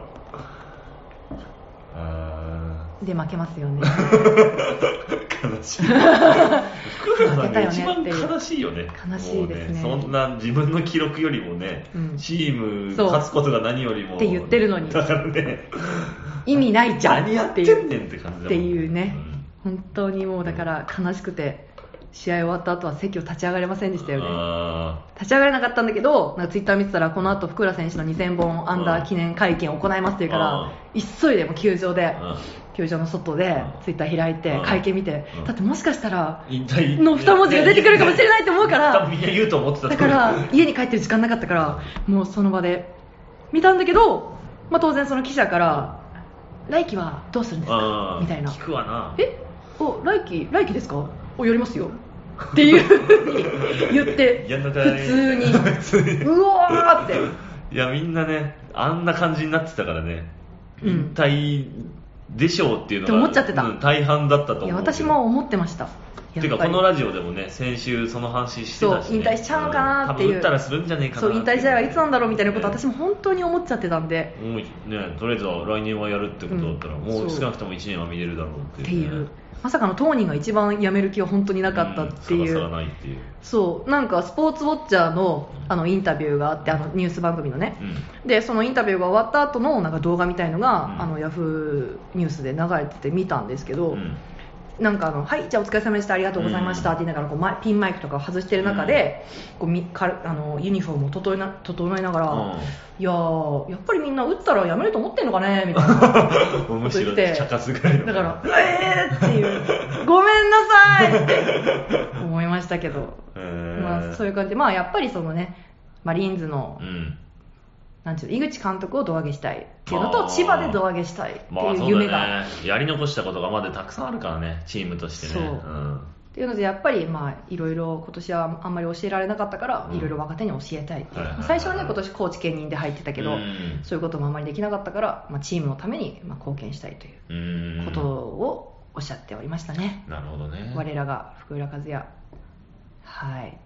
で負けますよね悲しい福原さんが一番悲しいよね。 悲しいですね。 そんな自分の記録よりもね、うん、チーム勝つことが何よりもって言ってるのに、 だからね意味ないじゃん何やってんねんって感じだもんっていうね、うん、本当にもうだから悲しくて試合終わった後は席を立ち上がれませんでしたよね。立ち上がれなかったんだけど、なんかツイッター見てたらこの後福浦選手のにせんぼんアンダー記念会見を行いますって言うから急いでも球場で球場の外でツイッター開いて会見見て、だってもしかしたらのに文字が出てくるかもしれないと思うから、 多分みんな言うと思ってた。 だから家に帰ってる時間なかったからもうその場で見たんだけど、まあ、当然その記者から来季はどうするんですかみたいな。 聞くわな。 えお来季来季ですか、おやりますよっていう風に言って普通にうわーって、 いやみんなねあんな感じになってたからね、うん、引退でしょうっていうのが思っちゃってた、 うん、大半だったと思う。いや私も思ってました。 ていうかこのラジオでもね先週その話してたし、ね、 そう引退しちゃうのかなっていう、うん、多分打ったらするんじゃねえかな、 そう引退試合はいつなんだろうみたいなこと、ね、私も本当に思っちゃってたんで、 もうねとりあえずは来年はやるってことだったら、うん、もう少なくともいちねんは見れるだろうっていう、ね、っていうまさかの当人が一番辞める気は本当になかったっていう、うん、さらさらないっていう、そうなんかスポーツウォッチャー の, あのインタビューがあって、あのニュース番組のね、うん、でそのインタビューが終わった後のなんか動画みたいのが、うん、あのヤフーニュースで流れてて見たんですけど、うん、 なんかあのはいじゃあお疲れ様でしたありがとうございましたって言いながらこうマイピンマイクとかを外してる中で、こうみかあのユニフォームを整えな整えながら、うん、いやーやっぱりみんな打ったらやめると思ってんのかねみたいなむしろ茶化すぐらいのだからえーっていうごめんなさいって思いましたけど、まあ、そういう感じで、まあ、やっぱりそのねマリーンズの、うんなんていう井口監督を胴上げしたいっていうのと千葉で胴上げしたいっていう夢が、 まあそうだね、やり残したことがまだたくさんあるからねチームとしてね。 そう、うん、っていうのでやっぱりまあいろいろ今年はあんまり教えられなかったからいろいろ若手に教えたいっていう、うん、最初はね今年コーチ兼任で入ってたけど、うん、そういうこともあんまりできなかったから、まあ、チームのためにまあ貢献したいということをおっしゃっておりましたね。 なるほどね。 我らが福浦和也、はい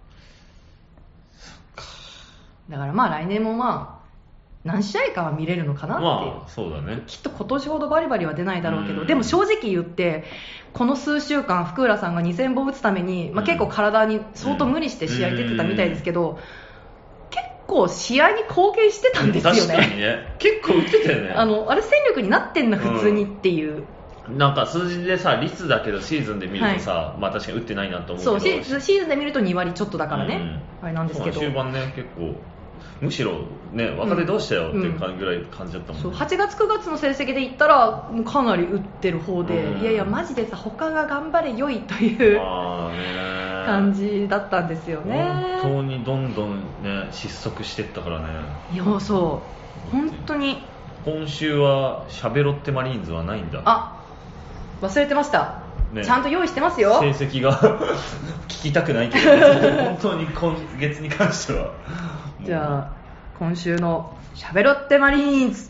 だからまあ来年もまあ何試合かは見れるのかなっていう、 まあ、そうだね、 きっと今年ほどバリバリは出ないだろうけど、でも正直言ってこの数週間福浦さんがにせんぼん打つために、まあ、結構体に相当無理して試合出てたみたいですけど、結構試合に貢献してたんですよね。 確かにね結構打ってたよね。 あのあれ戦力になってんな普通にっていう、 うん、なんか数字でさ率だけどシーズンで見るとさ、はい、まあ確かに打ってないなと思うけど、 そうシーズンで見るとに割ちょっとだからね、うん、あれなんですけど、 終盤ね結構むしろね若手どうしたよっていう感じぐらい感じだったもんね、 うんうん、そうはちがつくがつの成績で言ったらもうかなり打ってる方で、うん、いやいやマジでさ他が頑張れよいという感じだったんですよね。 本当にどんどんね失速してったからね。 いやそう本当に今週はシャベロッテマリーンズはないんだ。 あ忘れてました、ね、ちゃんと用意してますよ。 成績が聞きたくないけど本当に今月に関してはじゃあ今週のシャベロッテマリーンズ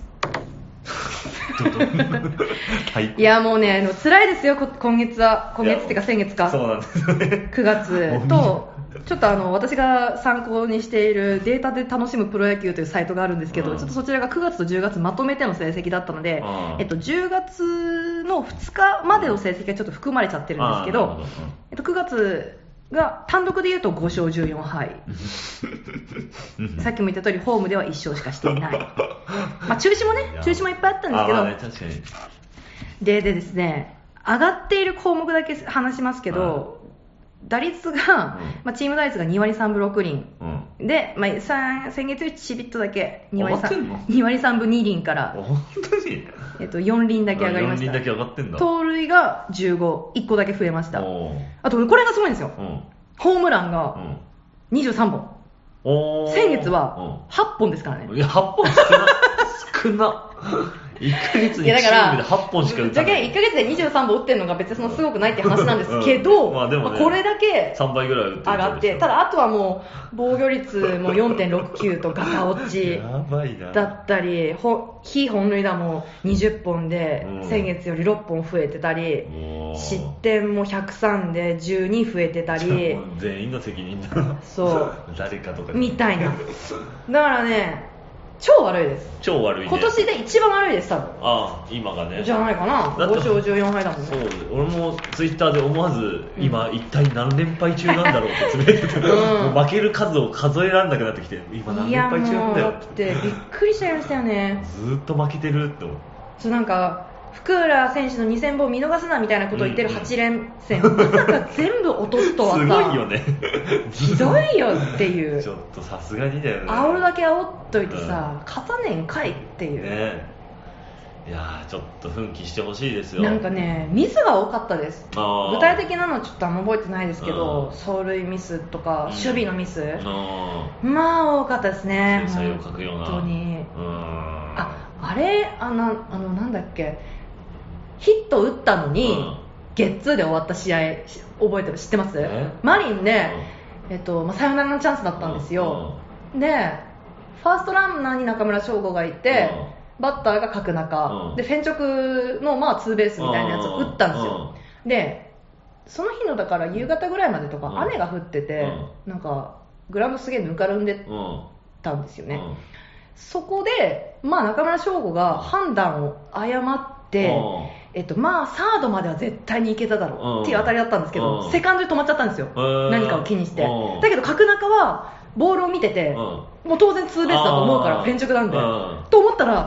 いやもうね辛いですよ今月は。今月っていうか先月か。 そうなんですね。 くがつとちょっとあの私が参考にしているデータで楽しむプロ野球というサイトがあるんですけど、うん、ちょっとそちらがくがつとじゅうがつまとめての成績だったので、うん、えっと、じゅうがつのふつかまでの成績がちょっと含まれちゃってるんですけど、うん、えっと、くがつが単独で言うとごしょうじゅうよんはいさっきも言った通りホームではいっしょうしかしていないまあ中止もね中止もいっぱいあったんですけど、 まあね、確かにででですね上がっている項目だけ話しますけど、打率が、うんまあ、チーム打率がにわりさんぶろくりん、うん、で、まあ、先月よりちびっとだけにわりさんぶにりんから本当に、 えっと、よんりんだけ上がりました。 よんりんだけ上がってんだ。 盗塁がじゅうご、いっこだけ増えました。あとこれがすごいんですよ、うん、ホームランがにじゅうさんぼん、うん、先月ははっぽんですからね。 いやはっぽん少な少ないっかげつにチームではっぽんしか打たない。 いっかげつでにじゅうさんぼん打ってるのが別にそのすごくないって話なんですけど、うんまあでもね、これだけさんばいぐらい打って上がって、ただあとはもう防御率も よんてんろくきゅう とガタ落ちだったり、非本塁打もにじゅっぽんで先月よりろっぽん増えてたり、うん、失点もひゃくさんでじゅうに増えてたり、 全員の責任だ。 そう誰かとかみたいな。だからね超悪いです。 超悪いね。 今年で一番悪いです多分。 ああ今がね。 じゃないかな。ごしょうじゅうよんはいだもんね。 そう俺もツイッターで思わず今、うん、一体何連敗中なんだろうってつぶやいてた、うん、もう負ける数を数えられなくなってきて今何連敗中なんだよってびっくりしちゃいましたよね。 ずっと負けてるって思う。 そうなんか福浦選手のにせんぼん見逃すなみたいなことを言ってるはちれんせん、うん、まさか全部落とすとはさすごいよねひどいよっていうちょっとさすがにだよね。 煽るだけ煽っといてさ、うん、勝たねんかいっていうね。いやちょっと奮起してほしいですよ。 なんかねミスが多かったです。具体的なのはちょっとあんま覚えてないですけど、走塁ミスとか、うん、守備のミス、うん、まあ多かったですね。 精彩を欠くような。 本当に、 うん、 ああれあのあのなんだっけヒット打ったのに、うん、ゲッツーで終わった試合覚えてる知ってます？マリンで、うんえっとまあ、サヨナラのチャンスだったんですよ、うん、でファーストランナーに中村奨吾がいて、うん、バッターが角中、うん、でフェンチョクの、まあ、ツーベースみたいなやつを打ったんですよ、うん、でその日のだから夕方ぐらいまでとか、うん、雨が降ってて、うん、なんかグラウンドすげえぬかるんでたんですよね、うん、そこで、まあ、中村奨吾が判断を誤ってうんえっと、まあサードまでは絶対に行けただろうっていう当たりだったんですけど、うん、セカンドで止まっちゃったんですよ、うん、何かを気にして、うん、だけど角中はボールを見てて、うん、もう当然ツーベースだと思うからフェンチョクなんで、うん、と思ったら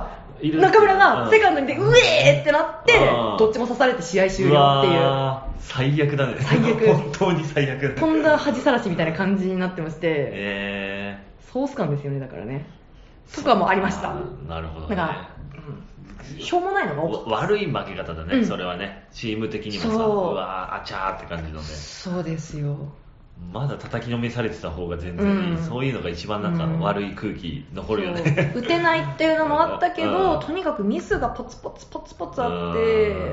中村がセカンドにいて、うえーってなって、どっちも刺されて試合終了っていう。 最悪だね。 最悪。 本当に最悪だね。 とんだ恥さらしみたいな感じになってまして、 えー、ソース感ですよね、だからね。とかもありました。 なるほどね。 なんか、うん、しょうもないのが多かった。悪い負け方だね、うん、それはね。チーム的にもさ、うわー、あちゃーって感じのね。 そうですよ。 まだ叩きのめされてた方が全然いい、うん、そういうのが一番なんか悪い空気残るよね、 うん、打てないっていうのもあったけど、とにかくミスがポツポツポツポツあって、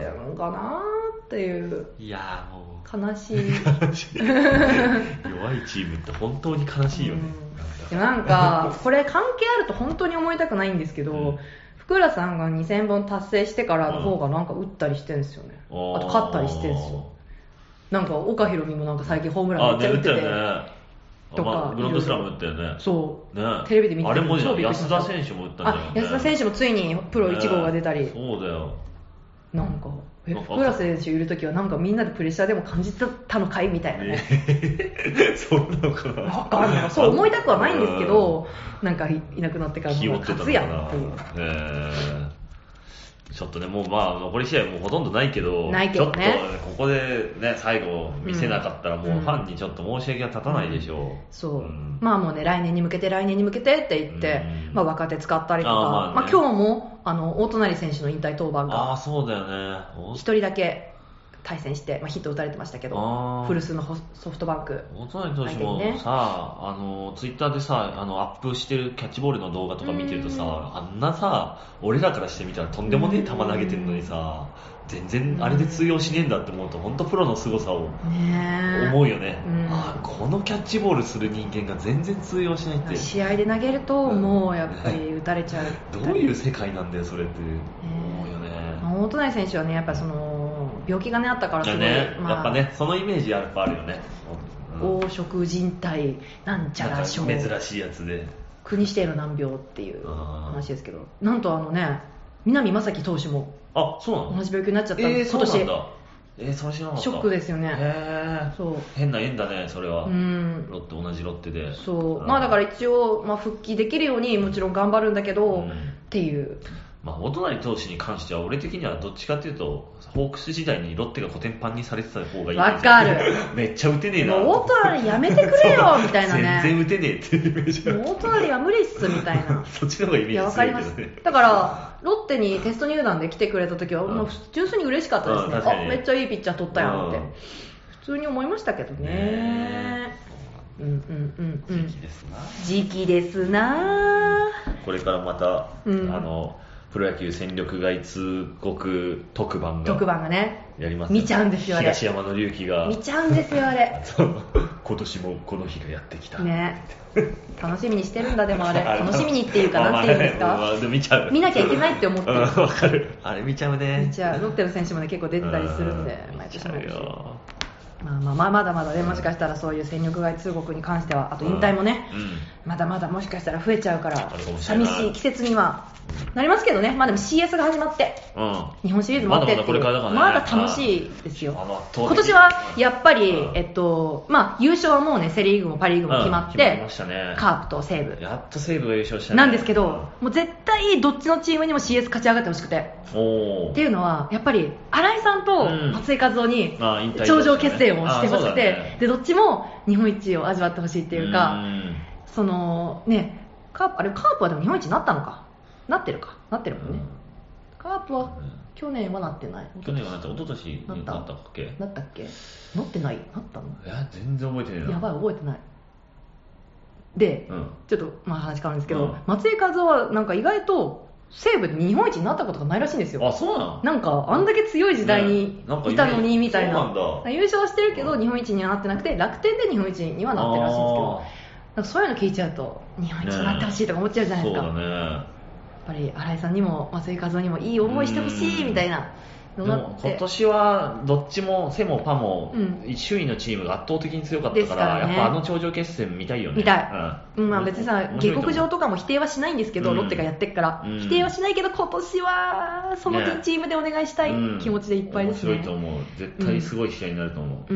なんかなーっていう。 いやーもう悲しい弱いチームって本当に悲しいよね、 うん、なんかこれ関係あると本当に思いたくないんですけど、うん、福浦さんがにせんぼん達成してからの方がなんか打ったりしてるんですよね、うん、あと勝ったりしてるんですよ。なんか岡ひろみもなんか最近ホームランめっちゃ打ってて、 ね、とか、まあ、グランドスラム打ったよね。 そう、 ね、 テレビで見てた。 あれもじゃん、安田選手も打ったんじゃない、 ね、安田選手もついにプロいち号が出たり、 ね、そうだよ。 なんかえ福浦選手いるときはなんかみんなでプレッシャーでも感じてたのかいみたいなね。 そうなのかな。 わかんない。そう思いたくはないんですけど、なんか い, いなくなってからの方が勝つやんっていう。 えーちょっとね、もうまあ残り試合もうほとんどないけど、 ないけどね、 ちょっと、ね、ここでね、最後見せなかったらもうファンにちょっと申し訳が立たないでしょう。うん、 そう、うん、まあもうね、来年に向けて来年に向けてって言って、うん、まあ若手使ったりとか、あ、まあね、まあ今日もあの大隣選手の引退登板が、 あ、そうだよね、 一人だけ対戦して、まあ、ヒット打たれてましたけど、古巣のソフトバンク大谷投手もさ、ね、あのツイッターでさ、あのアップしてるキャッチボールの動画とか見てるとさ、あんなさ、俺らからしてみたらとんでもねえ球投げてるのにさ、全然あれで通用しねえんだって思うと本当プロの凄さを思うよね、うん、あ、このキャッチボールする人間が全然通用しないって、 試合で投げるともうやっぱり打たれちゃうどういう世界なんだよそれって思うよね。 大谷選手はね、やっぱその病気がねあったからすごい、 ね、まあ、やっぱね、そのイメージやっぱあるよね、 うん、黄色人体なんちゃら症、 珍しいやつで国指定の難病っていう話ですけど、なんとあのね、南正樹投手もあ、そうなの、 同じ病気になっちゃった、 えー、 今年。 そうなんだ。えー、それ知らなかった。 ショックですよね。 へー、そう、変な縁だね、それは。 うん、 ロッテ、同じロッテで。 そう、まあだから一応、まあ、復帰できるようにもちろん頑張るんだけど、うん、っていう。 まあ、大隣投手に関しては俺的にはどっちかっていうとホークス時代にロッテがコテンパンにされてた方がいい。 わかる。 めっちゃ打てねえな。 大隣やめてくれよみたいなね。 全然打てねえっていうイメージ。 大隣は無理っすみたいな。 そっちの方がイメージ強いけどね。いや、わかります。 だからロッテにテスト入団で来てくれた時は、うん、もう純粋に嬉しかったですね。あ、めっちゃいいピッチャー取ったやんって、うん、普通に思いましたけどね。ね、うんうんうんうん。 時期ですな。 時期ですな。 これからまた、うん、あのプロ野球戦力外通告特番が特番がねやります、 ね、見ちゃうんですよあれ。 東山の隆起が見ちゃうんですよあれ。 今年もこの日がやってきたね。楽しみにしてるんだ。でもあれ楽しみにっていうかなんていうんですか、 まあ、見ちゃう、 見なきゃいけないって思ってる。 わかる、あれ見ちゃうね。 見ちゃう。ロッテの選手もね結構出てたりするんで毎年毎年。まあまあまあまだまだね、もしかしたらそういう戦力外通告に関しては、あと引退もね、うんうん、まだまだもしかしたら増えちゃうから寂しい季節にはなりますけどね。まあでも シーエス が始まって、うん、日本シリーズもあってっていう、まだまだこれからだからね、まだ楽しいですよ。今年はやっぱり、うん、えっとまあ、優勝はもうねセリーグもパリーグも決まって、うん、決まりましたね、カープと西武、 やっと西武が優勝したね。 なんですけど、もう絶対どっちのチームにも シーエス 勝ち上がってほしくて、おっていうのはやっぱり新井さんと松井一夫に頂上決戦をしてほしくて、ね、でどっちも日本一を味わってほしいっていうか、うん、そのね、カープあれカープはでも日本一になったのかなってるかなってるもんね、うん、カープは去年はなってない。 去年はなった。一昨年になったっけなったっけなってないなったの。 いや全然覚えてないな。 やばい覚えてないで、うん、ちょっとまあ話変わるんですけど、うん、松井一夫はなんか意外と西武で日本一になったことがないらしいんですよ。 あ、そうなの。 なんかあんだけ強い時代にいたのにみたいな、ね、なんだ優勝してるけど日本一にはなってなくて楽天で日本一にはなってるらしいんですけど、なんかそういうの聞いちゃうと日本一になってほしいとか思っちゃうじゃないですか、 ね、そうだね。 やっぱり新井さんにも松井一夫にもいい思いしてほしいみたいなのがあって、 今年はどっちもセもパも首位のチームが圧倒的に強かったから、うん、ね、やっぱあの頂上決戦見たいよね。 見たい、うん、まあ、別にさ下克上とかも否定はしないんですけど、うん、ロッテがやってっから、うん、否定はしないけど今年はそのチームでお願いしたい気持ちでいっぱいですね。 面白いと思う。絶対すごい試合になると思う、 うんうん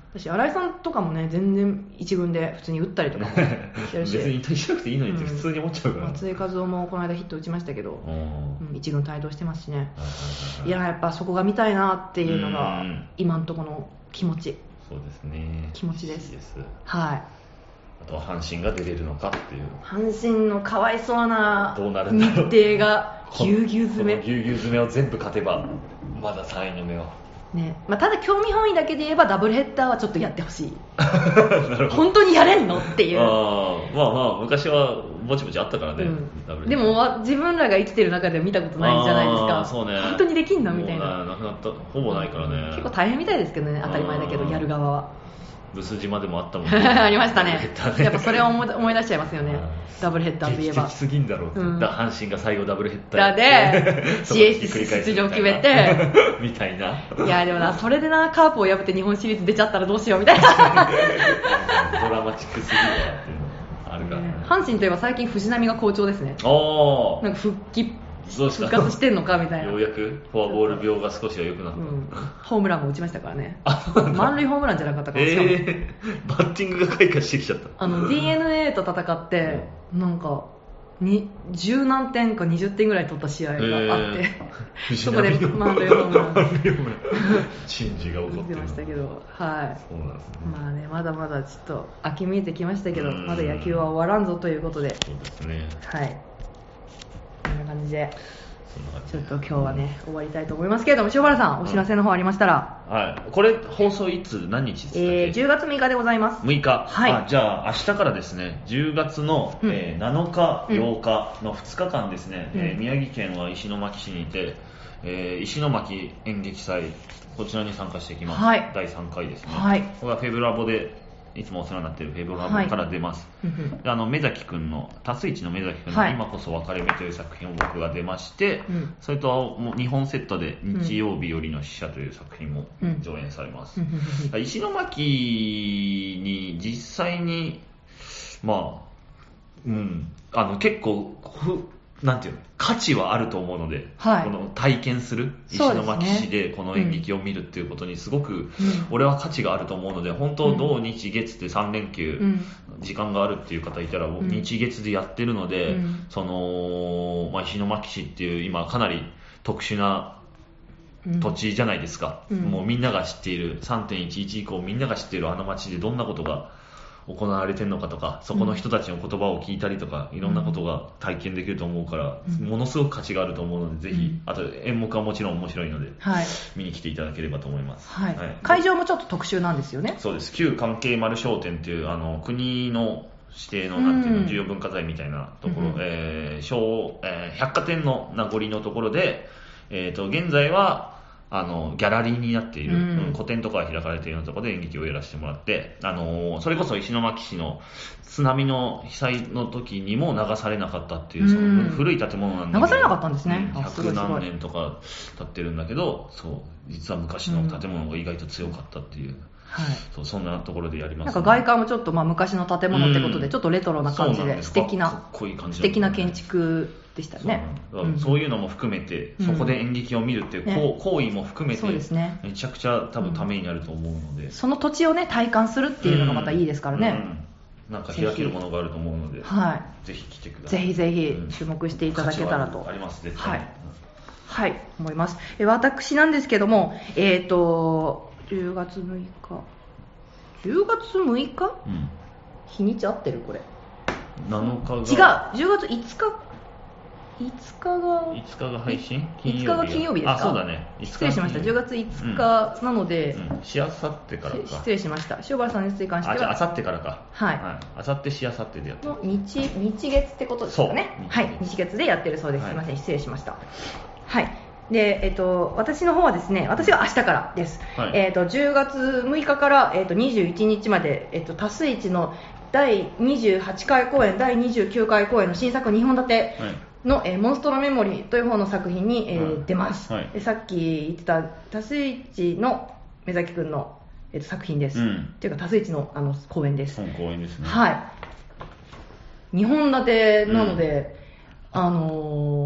私新井さんとかもね全然一軍で普通に打ったりとかもしてるし別に引退しなくていいのにって普通に思っちゃうから、 うん、松井稼頭もこの間ヒット打ちましたけど、うん、一軍帯同してますしね、いややっぱそこが見たいなっていうのが今のところの気持ち。 そうですね、 気持ちです。 いいです。 はい。 あとは阪神が出れるのかっていう、 阪神のかわいそうなどうなるんだろう日程がぎゅうぎゅう詰め、 このぎゅうぎゅう詰めを全部勝てばまださんいの目はね、まあ、ただ興味本位だけで言えばダブルヘッダーはちょっとやってほしい本当にやれんのっていう。 あまあまあ昔はぼちぼちあったからね、うん、ダブルヘッダー。 でも自分らが生きてる中では見たことないじゃないですか。 そうね、 本当にできんのみたいな。 なくなったほぼないからね。 結構大変みたいですけどね、当たり前だけどやる側は。 ブス島でもあったもんねありましたね。やっぱそれを思い思い出しちゃいますよね。ダブルヘッダーといえば劇的すぎんだろうって、うん、だ阪神が最後ダブルヘッダーで シーエイチ 出場決めてみたいな。 いやでもな、それでなカープを破って日本シリーズ出ちゃったらどうしようみたいなドラマチックすぎるわっていうのあるから、ね、 阪神といえば最近藤浪が好調ですね。 おなんか復帰復活してんのかみたいな。 ようやくフォアボール病が少しは良くなった、うん、 ホームランも打ちましたからね。満塁ホームランじゃなかったかもしれない、 えー、バッティングが開花してきちゃった。 あの ディーエヌエー と戦ってなんかに十何点かにじゅってんぐらい取った試合があって、えー、そこで満塁ホームラン珍事が起こってましたけど、はい。 そうなんですね。 まあね、まだまだちょっと秋見えてきましたけど、まだ野球は終わらんぞということで、 そうですね。 はい。こんな感じで。ちょっと今日はね終わりたいと思いますけれども、塩原さんお知らせの方ありましたら、 うん、はい、これ放送いつ何日ですか？ えー、じゅうがつむいかでございます。 むいか、 はい。 あ、じゃあ明日からですね、じゅうがつの、うん、えー、なのかようかのふつかかんですね、うん、えー、宮城県は石巻市にて、えー、石巻演劇祭、こちらに参加していきます。はい、だいさんかいですね。はい。これはフェブラボでいつもお世話になっているフェブラボから出ます。はい、であの目崎くんの多数一の目崎くんの今こそ別れ目という作品を僕が出まして、はい、それともうにほんセットで日曜日よりの使者という作品も上演されます。うん、石巻に実際にまあ、うん、あの結構なんていうの価値はあると思うので、はい、この体験する石巻市でこの演劇を見るっていうことにすごく俺は価値があると思うので、本当土日月でさんれんきゅう時間があるっていう方いたら、うん、日月でやってるので、うん、その、まあ、石巻市っていう今かなり特殊な土地じゃないですか、うん、もうみんなが知っている さんてんいちいち 以降みんなが知っているあの町でどんなことが行われてるのかとか、そこの人たちの言葉を聞いたりとか、いろんなことが体験できると思うから、うん、ものすごく価値があると思うので、ぜひ、うん、あと演目はもちろん面白いので、はい、見に来ていただければと思います、 はいはい、会場もちょっと特殊なんですよね。 そうです。旧関係丸商店というあの国の指定のなんていうの、重要文化財みたいなところ、うんえー小えー、百貨店の名残のところで、えー、と現在はあのギャラリーになっている、うん、個展とかが開かれているようなところで演劇をやらせてもらって、あのそれこそ石巻市の津波の被災の時にも流されなかったっていう、うん、その古い建物なんで流されなかったんですね。 ひゃくなんねんとか経ってるんだけど、そう実は昔の建物が意外と強かったっていう、うんはい、そうそんなところでやります、ね、 なんか外観もちょっとまあ昔の建物ってことで、ちょっとレトロな感じで素敵な、かっこいい感じ、素敵な建築でしたね。 そう、うん、そういうのも含めて、そこで演劇を見るっていう、ね、行為も含めて、 そうですね、 めちゃくちゃ多分ためになると思うので、うん、 その土地をね体感するっていうのがまたいいですからね、 うんうん、なんか開けるものがあると思うので、 はい、 ぜひ来てください。 ぜひぜひ注目していただけたらと、 うん、あります絶対、 はい、はい、思います。え私なんですけども、えーとじゅうがつむいかじゅうがつむいか、うん、日にち合ってるこれなのかが違うじゅうがついつかいつかがいつかが配信金曜日いつかが金曜日ですか。 あ、そうだね、 失礼しました。じゅうがついつかなので、 うんうん、しあさってからか。 失礼しました。塩原さんについ関してはあ、じゃああさってからか。 はい、 あさってしあさってでやってるの日日月ってことですかね。はい、日月でやってるそうです。すいません、失礼しました。はい。で、えっと、私の方はですね、私は明日からです。はい、えっと、じゅうがつむいかから、えっと、にじゅういちにちまで、えっと、多数一のだいにじゅうはちかい公演、だいにじゅうきゅうかい公演の新作にほん立ての、はい、えー、モンストロメモリーという方の作品に、えーはい、出ます、はい、で。さっき言ってた多数一の目崎くんの、えー、と作品です。うん、っていうか多数一の、あの公演です。 公演ですね。 はい。にほん立てなので、うん、あのー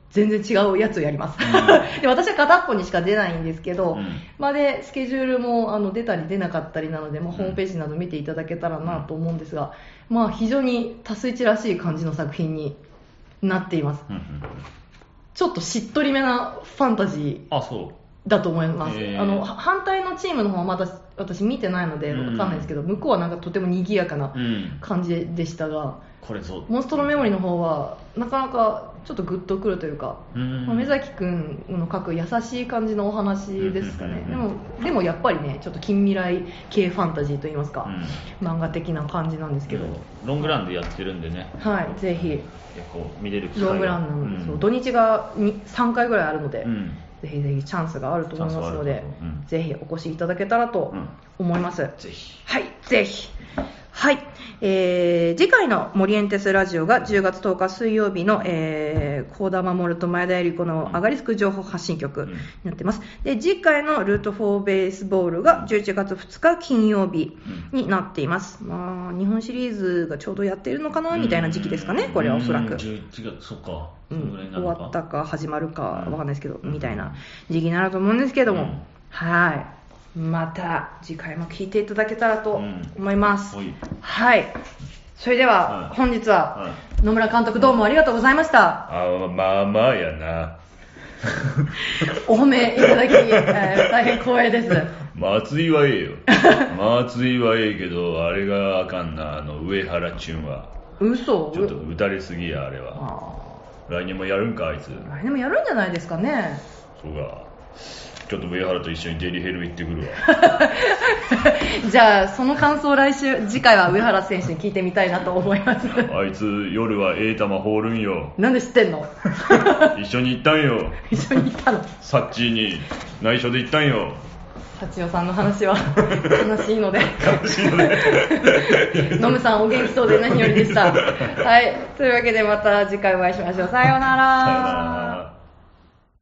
全然違うやつをやります、うん、で私は片っぽにしか出ないんですけど、うん、まあ、でスケジュールもあの出たり出なかったりなので、まあ、ホームページなど見ていただけたらなと思うんですが、まあ、非常に多数一らしい感じの作品になっています、うんうん、ちょっとしっとりめなファンタジーだと思います。あの反対のチームの方はまだ私見てないので分かんないですけど、うん、向こうはなんかとても賑やかな感じでしたが、うん、 これぞモンストロメモリの方はなかなかちょっとグッとくるというか、うん、まあ、目崎くんの書く優しい感じのお話ですかね、うん、でもでもやっぱりねちょっと近未来系ファンタジーといいますか、うん、漫画的な感じなんですけど、うん、 ロングランでやってるんでね、 はい、ぜひ結構見れる機会がロングランなので、うん、そう土日がにさんかいぐらいあるので、うん、ぜひぜひチャンスがあると思いますので、うん、ぜひお越しいただけたらと思います、うん、 ぜひはいぜひはい、えー、次回のモリエンテスラジオがじゅうがつとおか水曜日の、えー、幸田守と前田由里子のアガリスク情報発信局になってます。で次回のルートフォーベースボールがじゅういちがつふつか金曜日になっています。まあ、日本シリーズがちょうどやっているのかなみたいな時期ですかね、これはおそらく。 じゅういちがつ、そっか、 うん、終わったか始まるかわかんないですけど、うん、みたいな時期になると思うんですけども、うん、はい。また次回も聞いていただけたらと思います、うん、はい、それでは、はい、本日は、はい、野村監督どうもありがとうございました。 あ、まあまあやなお褒めいただき、えー、大変光栄です。 松井はええよ松井はええけどあれがあかんな、あの上原チュンは嘘、 ちょっと打たれすぎやあれは。あ、来年もやるんかあいつ。 来年もやるんじゃないですかね。 そうか、ちょっと上原と一緒にデリヘル行ってくるわじゃあその感想を来週次回は上原選手に聞いてみたいなと思いますあいつ夜はええ球放るんよ。 なんで知ってんの一緒に行ったんよ一緒に行ったの。 サッチーに内緒で行ったんよ。 幸代さんの話は悲しいので悲しいのでノムさんお元気そうで何よりでしたはい、というわけでまた次回お会いしましょう。さようなら。 さようなら。